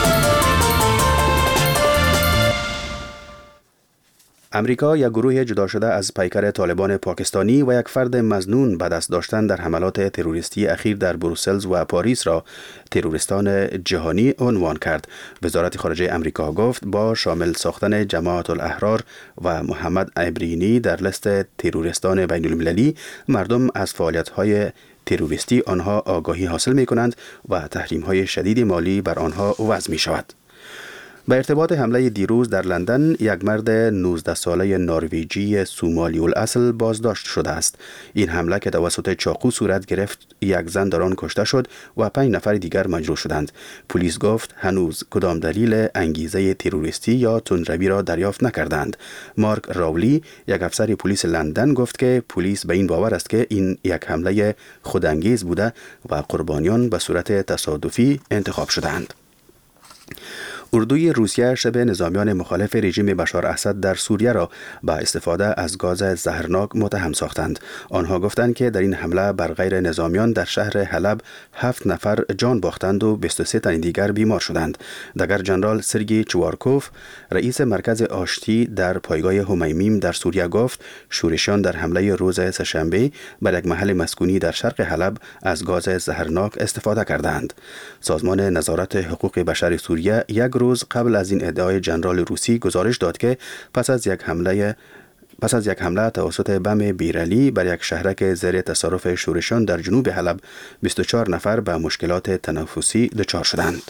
امریکا یک گروه جدا شده از پیکر طالبان پاکستانی و یک فرد مظنون به دست داشتن در حملات تروریستی اخیر در بروسل و پاریس را تروریستان جهانی عنوان کرد. وزارت خارجه امریکا گفت با شامل ساختن جماعت الاحرار و محمد عبرینی در لیست تروریستان بین المللی، مردم از فعالیت‌های تروریستی آنها آگاهی حاصل می کنند و تحریم‌های شدید مالی بر آنها وضع می شود. به ارتباط حمله دیروز در لندن، یک مرد نوزده ساله نروژی سومالی الاصل بازداشت شده است. این حمله که توسط چاقو صورت گرفت، یک زن در آن کشته شد و پنج نفر دیگر مجروح شدند. پلیس گفت هنوز کدام دلیل انگیزه تروریستی یا تندروی را دریافت نکردند. مارک راولی، یک افسر پلیس لندن، گفت که پلیس به این باور است که این یک حمله خودانگیز بوده و قربانیان به صورت تصادفی انتخاب شدند. اردوی روسیه شب نظامیان مخالف رژیم بشار اسد در سوریه را با استفاده از گاز زهرناک متهم ساختند. آنها گفتند که در این حمله بر غیر نظامیان در شهر حلب هفت نفر جان باختند و بیست و سه تن دیگر بیمار شدند. دگر جنرال سرگی چوارکوف، رئیس مرکز آشتی در پایگاه همیمیم در سوریه، گفت شورشیان در حمله روز سه‌شنبه بر یک محل مسکونی در شرق حلب از گاز زهرناک استفاده کردند. سازمان نظارت حقوق بشر سوریه یک روز قبل از این ادعای جنرال روسی گزارش داد که پس از یک حمله پس از یک حمله توسط بم بیرلی بر یک شهرک زیر تصرف شورشیان در جنوب حلب، بیست و چهار نفر به مشکلات تنفسی دچار شدند.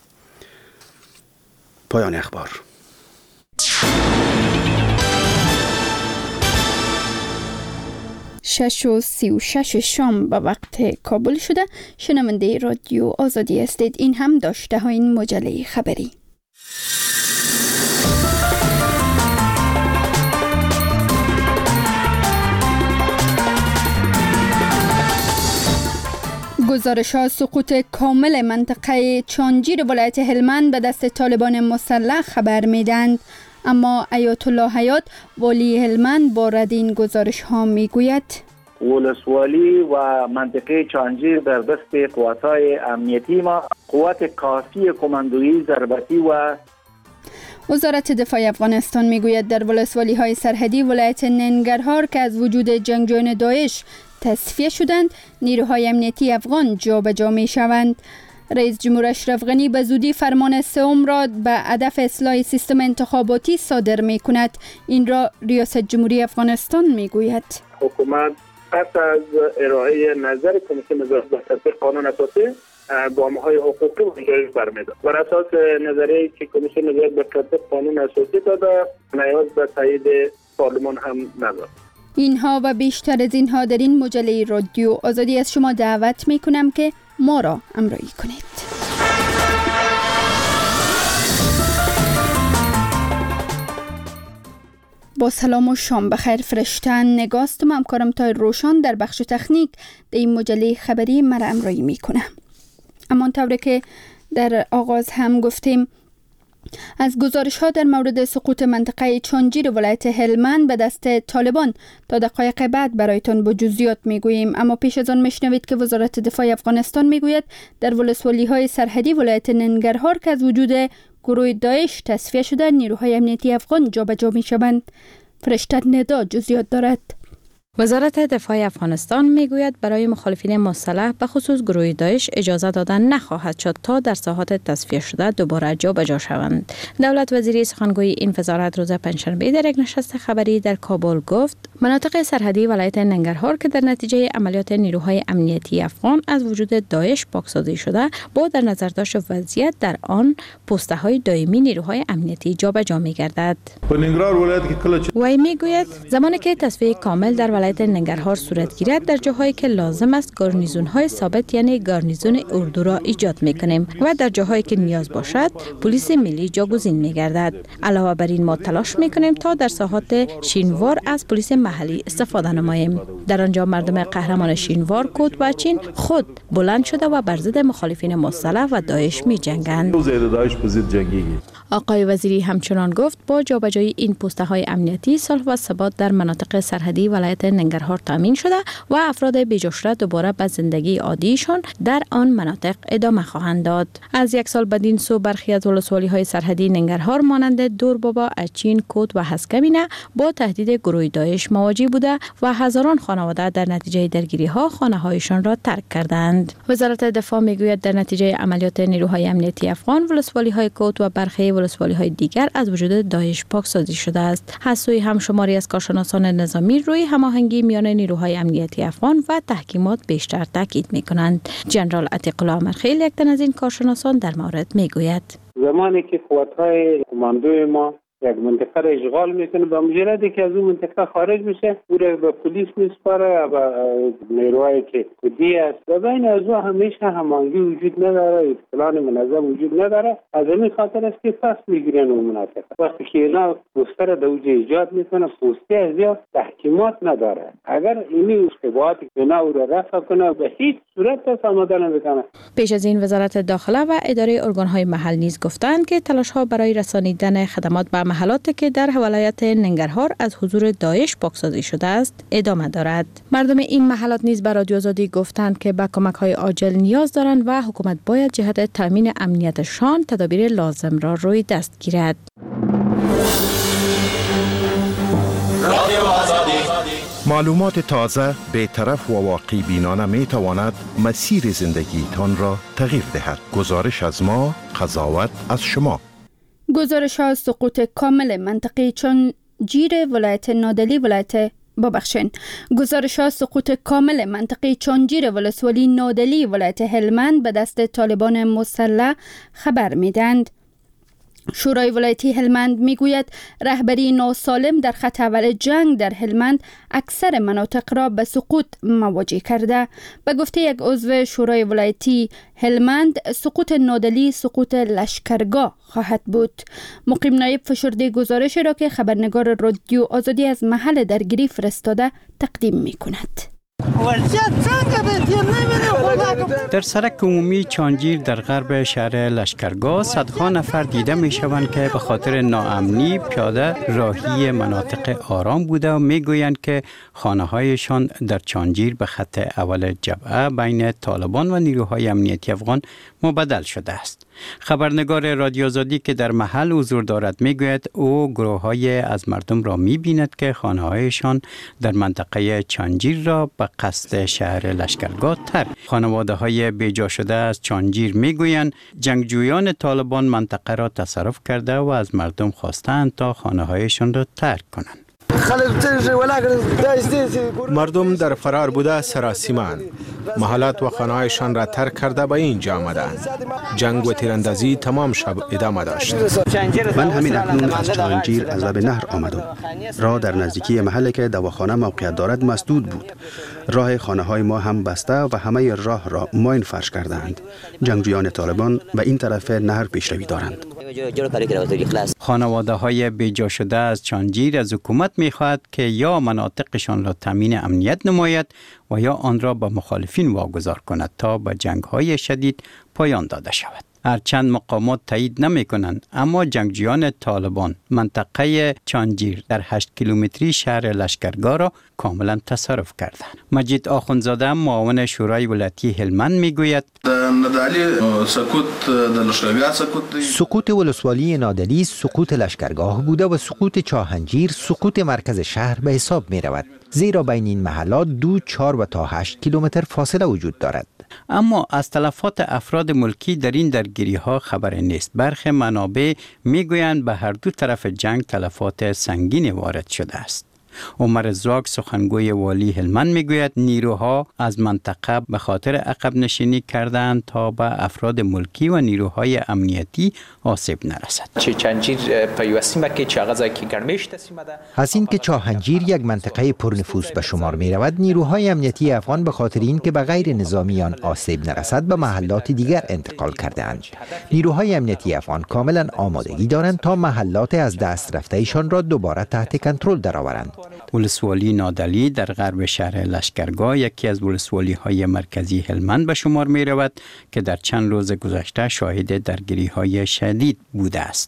پایان اخبار. شش و سی و شش شام به وقت کابل شده. شنونده رادیو آزادی هستید. این هم داشته های این مجله خبری. گزارش ها سقوط کامل منطقه چانجیر ولایت هلمند به دست طالبان مسلح خبر میدند، اما آیت الله حیات والی هلمند با رد این گزارش ها میگوید ولسوالی و منطقه چانجیر در دست قواتهای امنیتی ما قوت کافی کماندویی ضربتی و وزارت دفاع افغانستان میگوید در ولسوالی های سرحدی ولایت ننگرهار که از وجود جنگجویان داعش تصفیه شدند، نیروهای امنیتی افغان جابجا می شوند. رئیس جمهور اشرف غنی به زودی فرمان سوم را به هدف اصلاح سیستم انتخاباتی صادر می کند. این را ریاست جمهوری افغانستان می گوید. حکومت پس از ارائه نظر کمیسیون نظارت بر تطبیق قانون اساسی گام‌های حقوقی و جایز برمی‌دارد. بر اساس نظریه‌ای که کمیسیون نظارت بر تطبیق قانون اساسی داده، نیاز به تایید پارلمان هم ندارد. اینها و بیشتر از اینها در این مجله رادیو آزادی از شما دعوت می کنم که ما را همراهی کنید. با سلام و شام بخیر فرشتن نگاستم، همکارم تای روشان در بخش تکنیک در این مجله خبری مرا همراهی می کنه. اما طوری که در آغاز هم گفتیم، از گزارش ها در مورد سقوط منطقه چانجیر ولایت هلمند به دست طالبان تا دقایق بعد برایتان با جزئیات میگوییم، اما پیش از آن میشنوید که وزارت دفاع افغانستان میگوید در ولسوالی های سرحدی ولایت ننگرهار که از وجود گروه داعش تصفیه شده، نیروهای امنیتی افغان جابجا میشوند. فرشته ندا جزئیات دارد. وزارت دفاع افغانستان میگوید برای مخالفین مسلح به خصوص گروه داعش اجازه دادن نخواهد شد تا در ساحات تصفیه شده دوباره جابجا شوند. دولت وزیری سخنگوی این وزارت روز پنجشنبه در یک نشست خبری در کابل گفت مناطق سرحدی ولایت ننگرهار که در نتیجه عملیات نیروهای امنیتی افغان از وجود داعش پاکسازی شده، با در نظر داشت وضعیت در آن پسته های دائمی نیروهای امنیتی جابجا میگردد. وی میگوید زمانی که تصفیه کامل در ولایت ننگرهار صورت گیرد، در جاهایی که لازم است گارنیزون های ثابت یعنی گارنیزون اردو را ایجاد میکنیم و در جاهایی که نیاز باشد پلیس ملی جاگزین میگردد. علاوه بر این ما تلاش میکنیم تا در ساحات شینوار از پلیس محلی استفاده نماییم. در آنجا مردم قهرمان شینوار، کوت و چین خود بلند شده و بر ضد مخالفین مسلح و داعش می جنگند. آقای وزیری همچنان گفت با جابجایی این پوسته های امنیتی صلح و ثبات در مناطق سرحدی ولایت ننگرهار تامین شده و افراد بیجا شده دوباره به زندگی عادیشان در آن مناطق ادامه خواهند داد. از یک سال بدین سو برخی از ولسوالی های سرحدی ننگرهار مانند دوربابا، اچین، کوت و هسکمینه با تهدید گروه داعش مواجه بوده و هزاران خانواده در نتیجه درگیری ها خانه هایشان را ترک کردند. وزارت دفاع میگوید در نتیجه عملیات نیروهای امنیتی افغان ولسوالی های کوت و برخی ولسوالی های دیگر از وجود داعش پاکسازی شده است. از سوی همشماری از کارشناسان نظامی روی هماهنگی میان نیروهای امنیتی افغان و تحکیمات بیشتر تاکید میکنند. جنرال عتیق الله امرخیل یک تن از این کارشناسان در مورد میگوید زمانی که قوت‌های کماندوی ما یک منطقه را اشغال میکنه به مجردی که از اون منطقه خارج میشه او را به پلیس میسپاره و نیروهایی که کدی است و بین از او همیشه هماهنگی وجود نداره، پلان منظم وجود نداره. از این خاطر است که پس میگیرن اون مناطق. وقتی که اینا پوسته را در اوج ایجاد میکنه پوسته از یا تحکیمات نداره، اگر اینی اشتباهاتی اینا او را رفع کنه به هیچ صورت پس آماده نمیکنه. پیش از این وزارت داخله و اداره ارگان‌های محل نیز گفتند که تلاش‌ها برای رسانیدن خدمات به محلاتی که در ولایت ننگرهار از حضور داعش پاکسازی شده است ادامه دارد. مردم این محلات نیز به رادیو آزادی گفتند که به کمک‌های عاجل نیاز دارند و حکومت باید جهت تامین امنیتشان تدابیر لازم را روی دست گیرد. معلومات تازه، بی‌طرف و واقعی بینانه می تواند مسیر زندگیتان را تغییر دهد. گزارش از ما، قضاوت از شما. گزارش ها سقوط کامل منطقه چانجیر ولایت نادلی ولایت ببخشین گزارش ها سقوط کامل منطقه چانجیر ولسوالی نادلی ولایت هلمند به دست طالبان مسلح خبر میدند. شورای ولایتی هلمند میگوید رهبری ناسالم در خط اول جنگ در هلمند اکثر مناطق را به سقوط مواجه کرده. به گفته یک عضو شورای ولایتی هلمند سقوط نادلی سقوط لشکرگاه خواهد بود. مقیم نایب فشرده گزارش را که خبرنگار رادیو آزادی از محل درگیری فرستاده تقدیم می کند. در سرک عمومی چانجیر در غرب شهر لشکرگاه صدها نفر دیده می شوند که به خاطر ناامنی پیاده راهی مناطق آرام بوده و می گویند که خانه هایشان در چانجیر به خط اول جبهه بین طالبان و نیروهای امنیتی افغان مبدل شده است. خبرنگار رادیو آزادی که در محل حضور دارد می گوید او گروه های از مردم را می بیند که خانه هایشان در منطقه چانجیر را به قصد شهر لشکرگاه ترک. خانواده های بیجا شده از چانجیر می گویند جنگجویان طالبان منطقه را تصرف کرده و از مردم خواستند تا خانه هایشان را ترک کنند. مردم در فرار بوده سراسیمان، محلات و خانه‌هایشان را ترک کرده به اینجا آمدند. جنگ و تیراندازی تمام شب ادامه داشت. من همین اکنون از چانجیر از لب نهر آمدم. راه در نزدیکی محلی که دواخانه موقعیت دارد مسدود بود. راه خانه های ما هم بسته و همه راه را ماین فرش کردند. جنگجویان طالبان به این طرف نهر پیشروی دارند. خانواده های بیجا شده از چانجیر از حکومت می‌خواهد که یا مناطقشان را تامین امنیت نماید و یا آن را به مخالفین واگذار کند تا به جنگ‌های شدید پایان داده شود. هرچند مقامات تایید نمی کنند، اما جنگجویان طالبان منطقه چانجیر در هشت کیلومتری شهر لشکرگاه را کاملا تصرف کردند. مجید آخوندزاده معاون شورای ولایتی هلمند میگوید سقوط ولسوالی نادلی سقوط لشکرگاه بوده و سقوط چاهنجیر سقوط مرکز شهر به حساب می رود، زیرا بین این محلات دو، چهار و تا هشت کیلومتر فاصله وجود دارد. اما از تلفات افراد ملکی در این درگیری ها خبر نیست. برخی منابع میگویند به هر دو طرف جنگ تلفات سنگین وارد شده است. عمر زواگ سخنگوی والی هلمند میگوید نیروها از منطقه به خاطر عقب نشینی کردند تا به افراد ملکی و نیروهای امنیتی آسیب نرسد. از این که چاهنجیر یک منطقه پرنفوذ به شمار می رود، نیروهای امنیتی افغان به خاطر این که به غیر نظامیان آسیب نرسد به محلات دیگر انتقال کردند. نیروهای امنیتی افغان کاملا آمادگی دارند تا محلات از دست رفته ایشان را دوباره تحت کنترل درآورند. ولسوالی نادلی در غرب شهر لشکرگاه یکی از ولسوالی های مرکزی هلمند به شمار می رود که در چند روز گذشته شاهد درگیری های شدید بوده است.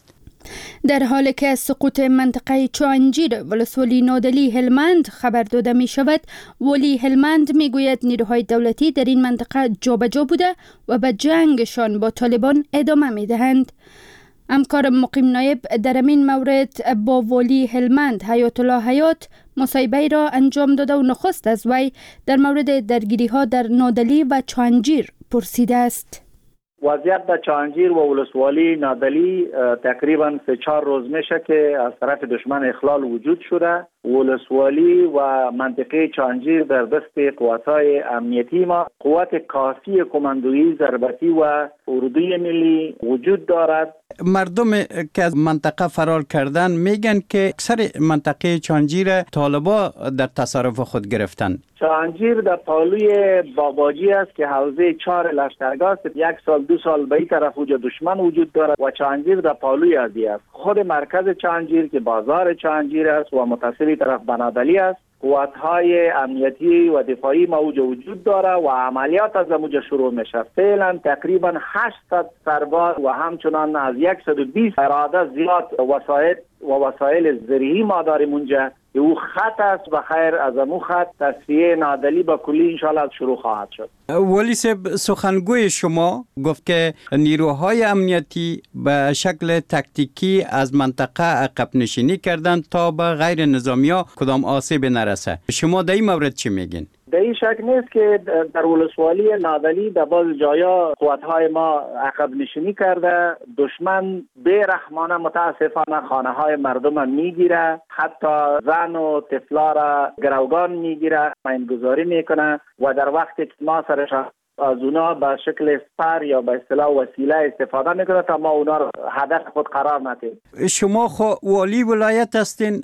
در حالی که از سقوط منطقه چانجیر ولسوالی نادلی هلمند خبر داده می شود، ولی هلمند می گوید نیروهای دولتی در این منطقه جابجا بوده و به جنگشان با طالبان ادامه می دهند. همکار مقیم نایب در این مورد با ولی هلمند حیات الله حیات مصاحبه را انجام داده و نخست از وی در مورد درگیری ها در نادلی و چانجیر پرسیده است. وضعیت در چانجیر و ولسوالی نادلی تقریبا سه چهار روز میشه که از طرف دشمن اخلال وجود شده. ولسوالی و منطقه چانجیر در دست قواتهای امنیتی ما قوت کافی کماندویی ضربتی و اردوی ملی وجود دارد. مردم که از منطقه فرار کردن میگن که اکثر منطقه چانجیر طالبا در تصرف خود گرفتن. چانجیر در پالوی باباجی است که حوزه چهار لشکرگاه است. یک سال دو سال به این طرف وجود دشمن وجود دارد و چانجیر در پالوی ازی است. خود مرکز چانجیر که بازار چانجیر است و متصل طرف بنادلی است، قوت‌های امنیتی و دفاعی موجود وجود داره و عملیات از موجود شروع میشه. فعلا تقریبا هشتصد سرباز و همچنان از صد و بیست اراده زیاد وسایل و وسایل زرعی ما داریم اونجا که او خط است و خیر از امو خط تصفیه نادلی با کلی انشاءالله شروع خواهد شد. ولی سخنگوی شما گفت که نیروهای امنیتی به شکل تکتیکی از منطقه عقب نشینی کردند تا به غیر نظامی ها کدام آسیب نرسه. شما در این مورد چی میگین؟ در این شک نیست که در ولسوالی نادلی در بعض جایا قوت‌های ما عقب نشینی کرده. دشمن بی‌رحمانه متاسفانه خانه‌های مردم میگیره، حتی زن و طفلا را گروگان میگیره، مینگذاری میکنه و در وقتی که ما سرش از اونا به شکل سپر یا به اصطلاح وسیله استفاده میکنه تا ما اونا رو هدف خود قرار ندیم. شما خو والی ولایت هستین،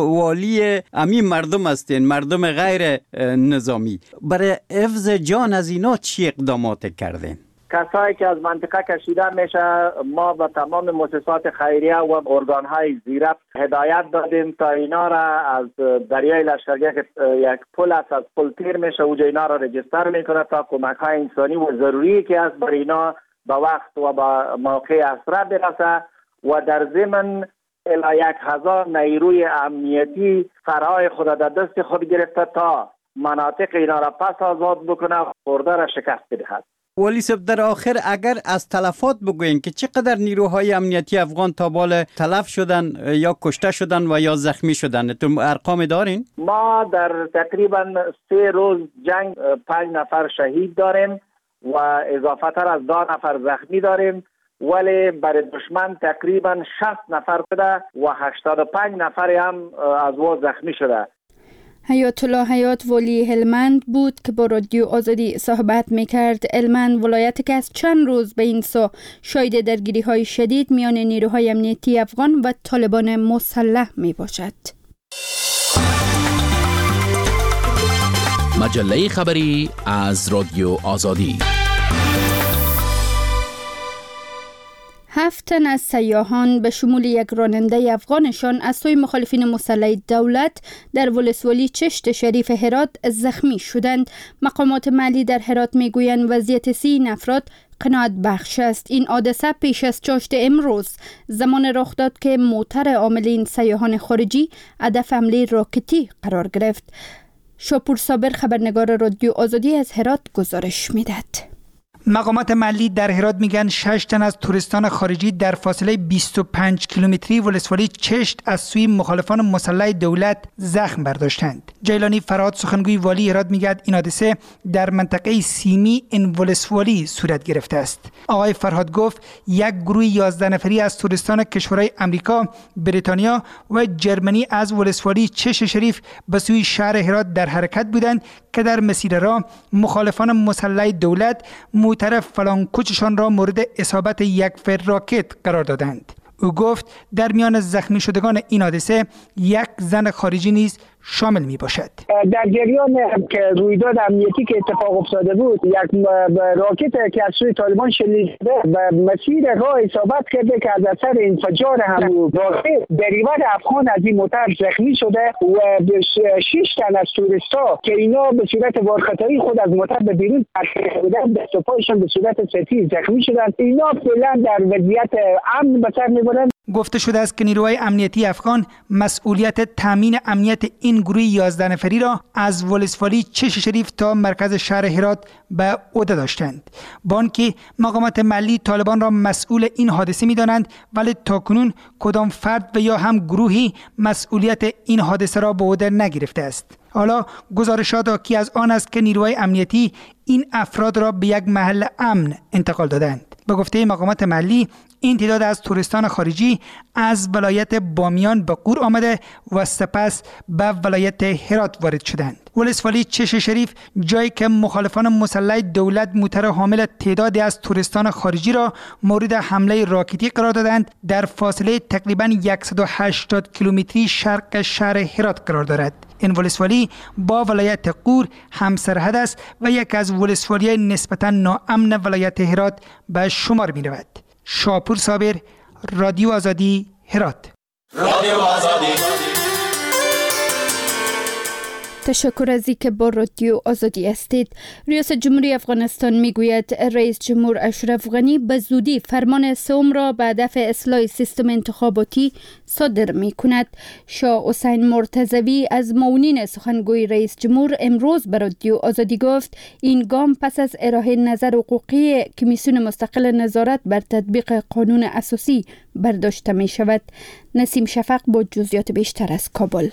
والی امی مردم هستین، مردم غیر نظامی. برای حفظ جان از اینا چی اقدامات کردین؟ کسایی که از منطقه کشیده میشه ما به تمام مؤسسات خیریه و ارگانهای زیرک هدایت دادیم تا اینا را از دریای لشکرگاه که یک پل است از پل تیر میشه اوجا اینا را رجستر میکنه تا کمک های انسانی و ضروری که از بر اینا به وقت و به موقع اسرع برسه و در ضمن الی یک هزار نیروی امنیتی سرهای خود در دست خود گرفته تا مناطق اینا را پس آزاد بکنه و خورده را شکست بدهد. ولی صاحب در آخر اگر از تلفات بگوین که چقدر نیروهای امنیتی افغان تا بال تلف شدن یا کشته شدن و یا زخمی شدن، تو ارقام دارین؟ ما در تقریبا سه روز جنگ پنج نفر شهید داریم و اضافه تر از ده نفر زخمی داریم، ولی برای دشمن تقریبا شصت نفر شده و هشتاد و پنج نفر هم از او زخمی شده. حیات الله حیات ولی هلمند بود که با رادیو آزادی صحبت میکرد. هلمند ولایتی که از چند روز به این سو شاهد درگیری های شدید میان نیروهای امنیتی افغان و طالبان مسلح می باشد. مجله خبری از رادیو آزادی. هفت تن از سیاحان به شمول یک راننده افغانشان از سوی مخالفین مسلح دولت در ولسوالی چشت شریف هرات زخمی شدند. مقامات محلی در هرات میگویند وضعیت سی افراد قناعت بخش است. این حادثه پیش از چاشت امروز زمان رخ داد که موتر عاملین سیاحان خارجی هدف حمله راکتی قرار گرفت. شاپور صابر خبرنگار رادیو آزادی از هرات گزارش میدهد. مقامات محلی در هرات میگن شش تن از توریستان خارجی در فاصله بیست و پنج کیلومتری ولسوالی چشت از سوی مخالفان مسلح دولت زخم برداشتند. جیلانی فرهاد سخنگوی والی هرات میگه این حادثه در منطقه سیمی این ولسوالی صورت گرفته است. آقای فرهاد گفت یک گروه یازده نفری از توریستان کشورهای امریکا، بریتانیا و جرمنی از ولسوالی چشت شریف به سوی شهر هرات در حرکت بودند که در مسیر راه مخالفان مسلح دولت موتر فلانکوچشان را مورد اصابت یک فر راکت قرار دادند. او گفت در میان زخمی شدگان این حادثه یک زن خارجی نیز شامل می باشد. در جریان که رویداد امنیتی که اتفاق افتاده بود، یک راکت که از سوی طالبان شلیک شده و مسیر راه اصابت کرده که از اثر انفجار هم واقع دریور افغان از این موتر زخمی شده و شش تن از توریستا که اینا به صورت وارخطایی خود از موتر به بیرون پرتاب بودن، دست و پایشان به صورت سطحی زخمی شدن. اینا فعلا در وضعیت امن به سر میبرند. گفته شده است که نیروهای امنیتی افغان مسئولیت تامین امنیت این گروه یازده نفری را از ولسوالی چش شریف تا مرکز شهر هرات به عهده داشتند. با آنکه مقامات محلی طالبان را مسئول این حادثه می‌دانند، ولی تاکنون کدام فرد و یا هم گروهی مسئولیت این حادثه را به عهده نگرفته است. حالا گزارشات حاکی از آن است که نیروهای امنیتی این افراد را به یک محل امن انتقال دادند. به گفته مقامات محلی، این تعداد از توریستان خارجی از ولایت بامیان به قور آمده و سپس به ولایت هرات وارد شدند. ولسوالی چش شریف جایی که مخالفان مسلح دولت موتر حامل تعدادی از توریستان خارجی را مورد حمله راکتی قرار دادند، در فاصله تقریباً صد و هشتاد کیلومتری شرق شهر هرات قرار دارد. این ولسوالی با ولایت قور همسرحد است و یک از ولسوالی نسبتاً ناامن ولایت هرات به شمار می رود. شاپور صابر، رادیو آزادی، هرات. رادیو آزادی. تشکر از اینکه با رادیو آزادی هستید. ریاست جمهوری افغانستان میگوید رئیس جمهور اشرف غنی به زودی فرمان سوم را به هدف اصلاح سیستم انتخاباتی صادر می کند. شاه حسین مرتضوی از معاونین سخنگوی رئیس جمهور امروز به رادیو آزادی گفت این گام پس از ارائه نظر حقوقی کمیسیون مستقل نظارت بر تطبیق قانون اساسی برداشته می شود. نسیم شفق با جزئیات بیشتر از کابل.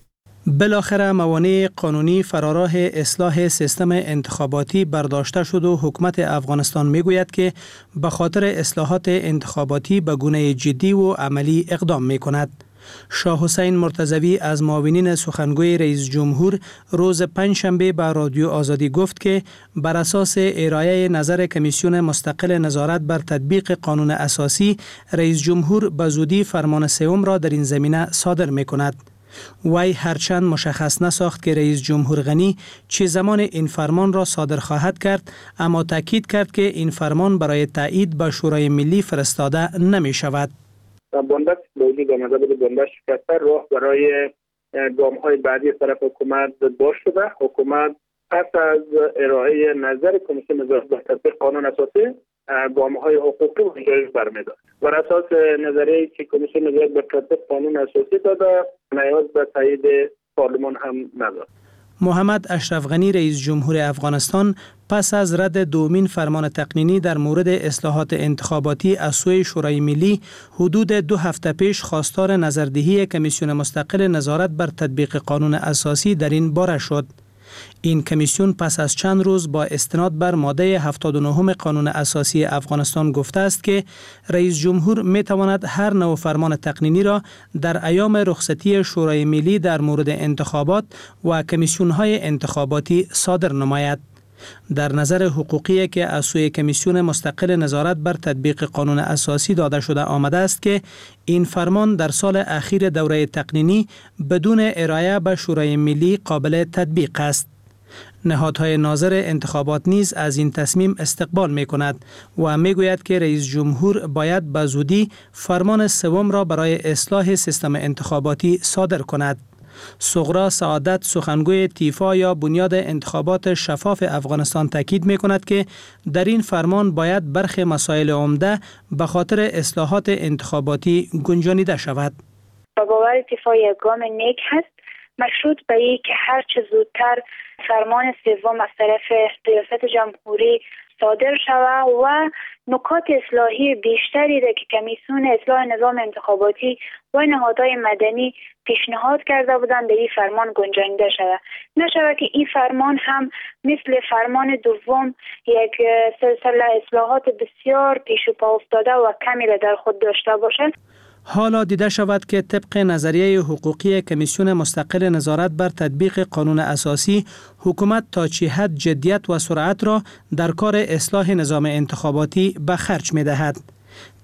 بالاخره موانع قانونی فراراه اصلاح سیستم انتخاباتی برداشته شد و حکومت افغانستان میگوید که به خاطر اصلاحات انتخاباتی به گونه جدی و عملی اقدام می کند. شاه حسین مرتضوی از معاونین سخنگوی رئیس جمهور روز پنجشنبه به رادیو آزادی گفت که بر اساس ارائه نظر کمیسیون مستقل نظارت بر تطبیق قانون اساسی، رئیس جمهور به زودی فرمان سوم را در این زمینه صادر می کند. وی هرچند مشخص نساخت که رئیس جمهور غنی چه زمان این فرمان را صادر خواهد کرد، اما تاکید کرد که این فرمان برای تایید به شورای ملی فرستاده نمی شود. بنبست بودی به مذهب بنبست شکسته راه برای گام های بعدی طرف حکومت باز شده. حکومت پس از ارائه نظر کمیسیون نظارت بر تطبیق قانون اساسی گام های حقوقی و جایز برمی‌دارد. بر اساس نظریه‌ای که کمیسیون نظارت بر تطبیق قانون اساسی داده، نیاز به تایید پارلمان هم ندارد. محمد اشرف غنی رئیس جمهور افغانستان پس از رد دومین فرمان تقنینی در مورد اصلاحات انتخاباتی از سوی شورای ملی حدود دو هفته پیش خواستار نظردهی کمیسیون مستقل نظارت بر تطبیق قانون اساسی در این باره شد. این کمیسیون پس از چند روز با استناد بر ماده هفتاد و نه قانون اساسی افغانستان گفته است که رئیس جمهور می تواند هر نوع فرمان تقنینی را در ایام رخصتی شورای ملی در مورد انتخابات و کمیسیون های انتخاباتی صادر نماید. در نظر حقوقی که از سوی کمیسیون مستقل نظارت بر تطبیق قانون اساسی داده شده آمده است که این فرمان در سال اخیر دوره تقنینی بدون ارائه به شورای ملی قابل تطبیق است. نهادهای ناظر انتخابات نیز از این تصمیم استقبال می کند و می گوید که رئیس جمهور باید به زودی فرمان سوم را برای اصلاح سیستم انتخاباتی صادر کند. صغرا سعادت سخنگوی تیفا یا بنیاد انتخابات شفاف افغانستان تاکید می کند که در این فرمان باید برخی مسائل عمده به خاطر اصلاحات انتخاباتی گنجانیده شود. با باور تیفا یک گام نیک هست، مشروط به این که هر چه زودتر فرمان سوم از طرف ریاست جمهوری صادر شود و نکات اصلاحی بیشتری را که کمیسیون اصلاح نظام انتخاباتی و نهادهای مدنی پیشنهاد کرده بودند در این فرمان گنجانیده شود. نشود که این فرمان هم مثل فرمان دوم یک سلسله اصلاحات بسیار پیش و پا افتاده و کمی را در خود داشته باشد. حالا دیده شود که طبق نظریه حقوقی کمیسیون مستقل نظارت بر تطبیق قانون اساسی، حکومت تا چه حد جدیت و سرعت را در کار اصلاح نظام انتخاباتی به خرج می دهد.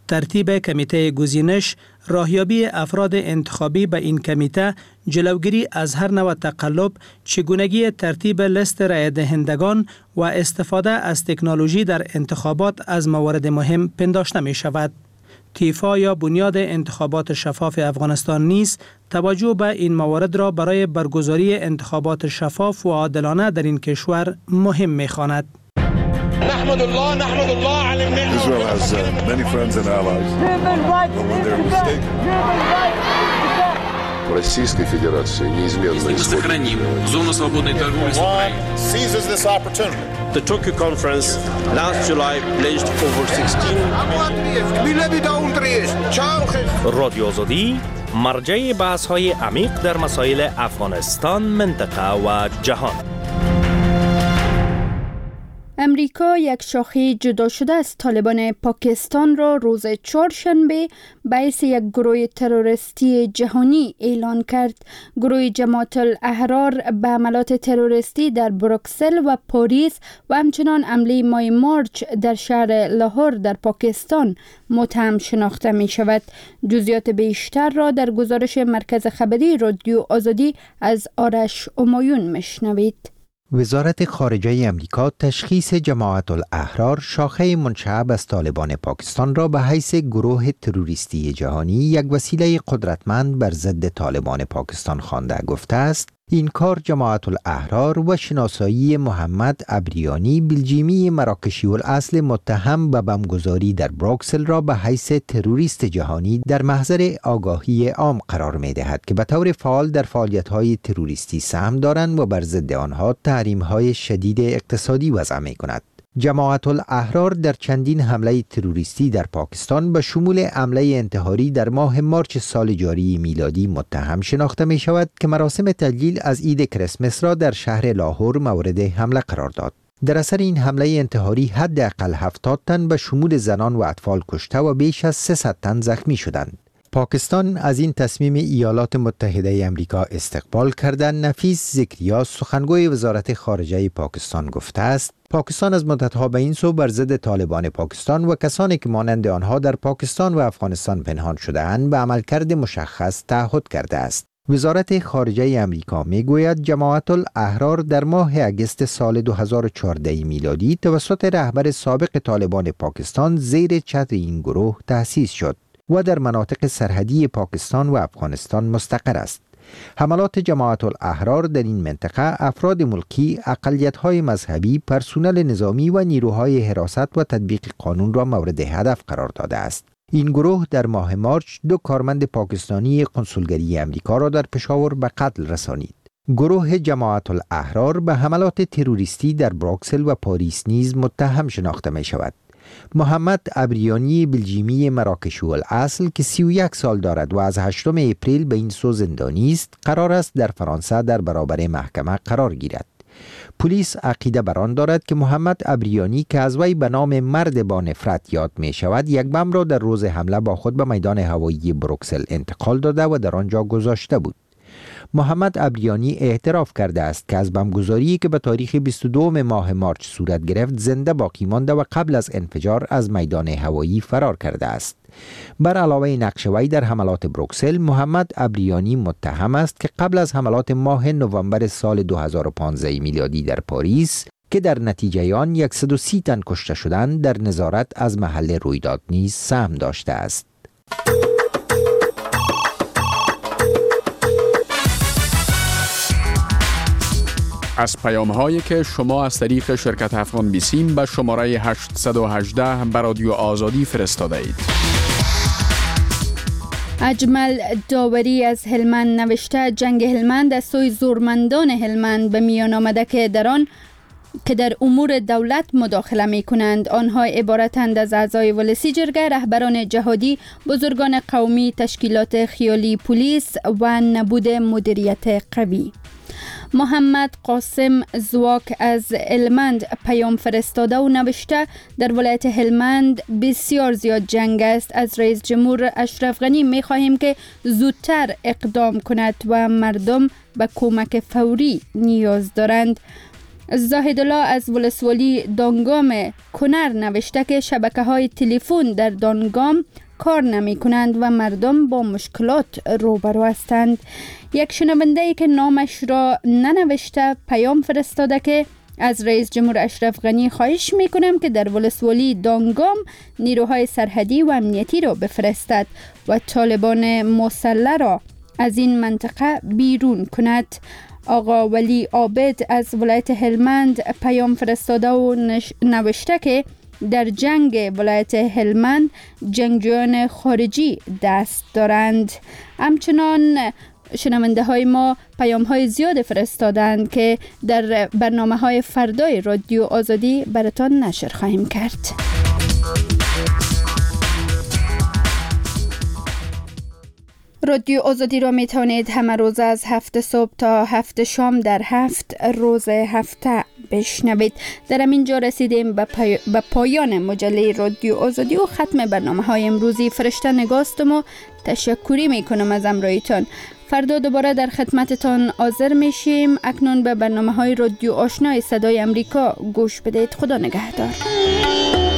ترتیب کمیته گزینش، راهیابی افراد انتخابی به این کمیته، جلوگیری از هر نوع تقلب، چگونگی ترتیب لیست رای دهندگان و استفاده از تکنولوژی در انتخابات از موارد مهم پنداشته می شود. تیفا یا بنیاد انتخابات شفاف افغانستان نیز توجه به این موارد را برای برگزاری انتخابات شفاف و عادلانه در این کشور مهم می خواند. نحمد الله نحمد الله على النعمة. Israel has uh, many friends and allies. But when they're mistaken. Российской Федерации неизменно сохраним зону свободной торговли с Украиной. Seizes this opportunity. The Tokyo conference last July pledged over sixteen. رادیو آزادی مرجع بحث‌های عمیق در مسائل افغانستان، منطقه و جهان. امریکا یک شاخه جدا شده از طالبان پاکستان را روز چهارشنبه باعث یک گروه تروریستی جهانی اعلان کرد. گروه جماعت الاحرار به حملات تروریستی در بروکسل و پاریس و همچنان حمله ماه مارچ در شهر لاهور در پاکستان متهم شناخته می شود. جزئیات بیشتر را در گزارش مرکز خبری رادیو آزادی از آرش امایون میشنوید. وزارت خارجه امریکا تشخیص جماعت الاحرار شاخه منشعب از طالبان پاکستان را به حیث گروه تروریستی جهانی یک وسیله قدرتمند بر ضد طالبان پاکستان خوانده گفته است این کار جماعت الاحرار و شناسایی محمد ابریانی بلژیمی مراکشی الاصل متهم به بمبگذاری در بروکسل را به حیث تروریست جهانی در محضر آگاهی عام قرار می دهد که به طور فعال در فعالیت‌های تروریستی سهم دارند و بر ضد آنها تحریم‌های شدید اقتصادی وضع می کند. جماعت الاحرار در چندین حمله تروریستی در پاکستان به شمول حمله انتحاری در ماه مارچ سال جاری میلادی متهم شناخته می شود که مراسم تجلیل از عید کریسمس را در شهر لاهور مورد حمله قرار داد. در اثر این حمله انتحاری حداقل هفتاد تن به شمول زنان و اطفال کشته و بیش از سیصد تن زخمی شدند. پاکستان از این تصمیم ایالات متحده امریکا استقبال کرده. نفیس ذکریا سخنگوی وزارت خارجه پاکستان گفته است پاکستان از مدتها به این سو بر ضد طالبان پاکستان و کسانی که مانند آنها در پاکستان و افغانستان پنهان شده‌اند به عملکرد مشخص تعهد کرده است. وزارت خارجه امریکا میگوید جماعت الاحرار در ماه اگست سال دو هزار و چهارده میلادی توسط رهبر سابق طالبان پاکستان زیر چتر این گروه تأسیس شد و در مناطق سرحدی پاکستان و افغانستان مستقر است. حملات جماعت الاحرار در این منطقه افراد ملکی، اقلیت‌های مذهبی، پرسنل نظامی و نیروهای حراست و تطبیق قانون را مورد هدف قرار داده است. این گروه در ماه مارچ دو کارمند پاکستانی کنسولگری امریکا را در پشاور به قتل رسانید. گروه جماعت الاحرار به حملات تروریستی در بروکسل و پاریس نیز متهم شناخته می شود. محمد ابریانی بلژیمی مراکشی الاصل که سی و یک سال دارد و از هشتم اپریل به این سو زندانی است قرار است در فرانسه در برابر محکمه قرار گیرد. پلیس عقیده بر آن دارد که محمد ابریانی که از وی به نام مرد با نفرت یاد می شود یک بم را در روز حمله با خود به میدان هوایی بروکسل انتقال داده و در آنجا گذاشته بود. محمد ابریانی اعتراف کرده است که از بمبگذاری که به تاریخ بیست و دو ماه مارچ صورت گرفت زنده باقی مانده و قبل از انفجار از میدان هوایی فرار کرده است. بر علاوه نقش وی در حملات بروکسل، محمد ابریانی متهم است که قبل از حملات ماه نوامبر سال دو هزار و پانزده میلادی در پاریس که در نتیجه آن صد و سی تن کشته شدند در نظارت از محل رویداد نیز سهم داشته است. از پیام هایی که شما از طریق شرکت افغان بیسیم به شماره هشت یک هشت به رادیو آزادی فرستاده اید. اجمل داوری از هلمند نوشته جنگ هلمند از سوی زورمندان هلمند به میان آمده که در آن که در امور دولت مداخله می کنند. آنها عبارتند از اعضای ولسی جرگه، رهبران جهادی، بزرگان قومی، تشکیلات خیالی پلیس و نبود مدیریت قوی. محمد قاسم زواک از هلمند پیام فرستاده و نوشته در ولایت هلمند بسیار زیاد جنگ است. از رئیس جمهور اشرف غنی می خواهیم که زودتر اقدام کند و مردم به کمک فوری نیاز دارند. زاهدالله از ولسوالی دانگام کنر نوشته که شبکه های تلفن در دانگام کار نمی کنند و مردم با مشکلات روبرو هستند. یک شنونده ای که نامش را ننوشته پیام فرستاده که از رئیس جمهور اشرف غنی خواهش می کنم که در ولسوالی دانگام نیروهای سرحدی و امنیتی را بفرستد و طالبان مسلح را از این منطقه بیرون کند. آقا ولی عابد از ولایت هلمند پیام فرستاده و نوشته که در جنگ ولایت هلمند جنگجویان خارجی دست دارند. همچنان شنونده های ما پیام های زیاد فرستادند که در برنامه های فردای رادیو آزادی براتان نشر خواهیم کرد. رادیو آزادی را می توانید همه روز از هفت صبح تا هفت شام در هفت روز هفته بشنوید. در همینجا رسیدیم به, پای... به پایان مجله رادیو آزادی و ختم برنامه های امروزی. فرشته نگاستم و تشکری می کنم از امرایتان. فردا دوباره در خدمتتان حاضر میشیم. اکنون به برنامه های رادیو آشنای صدای امریکا گوش بدید. خدا نگهدار.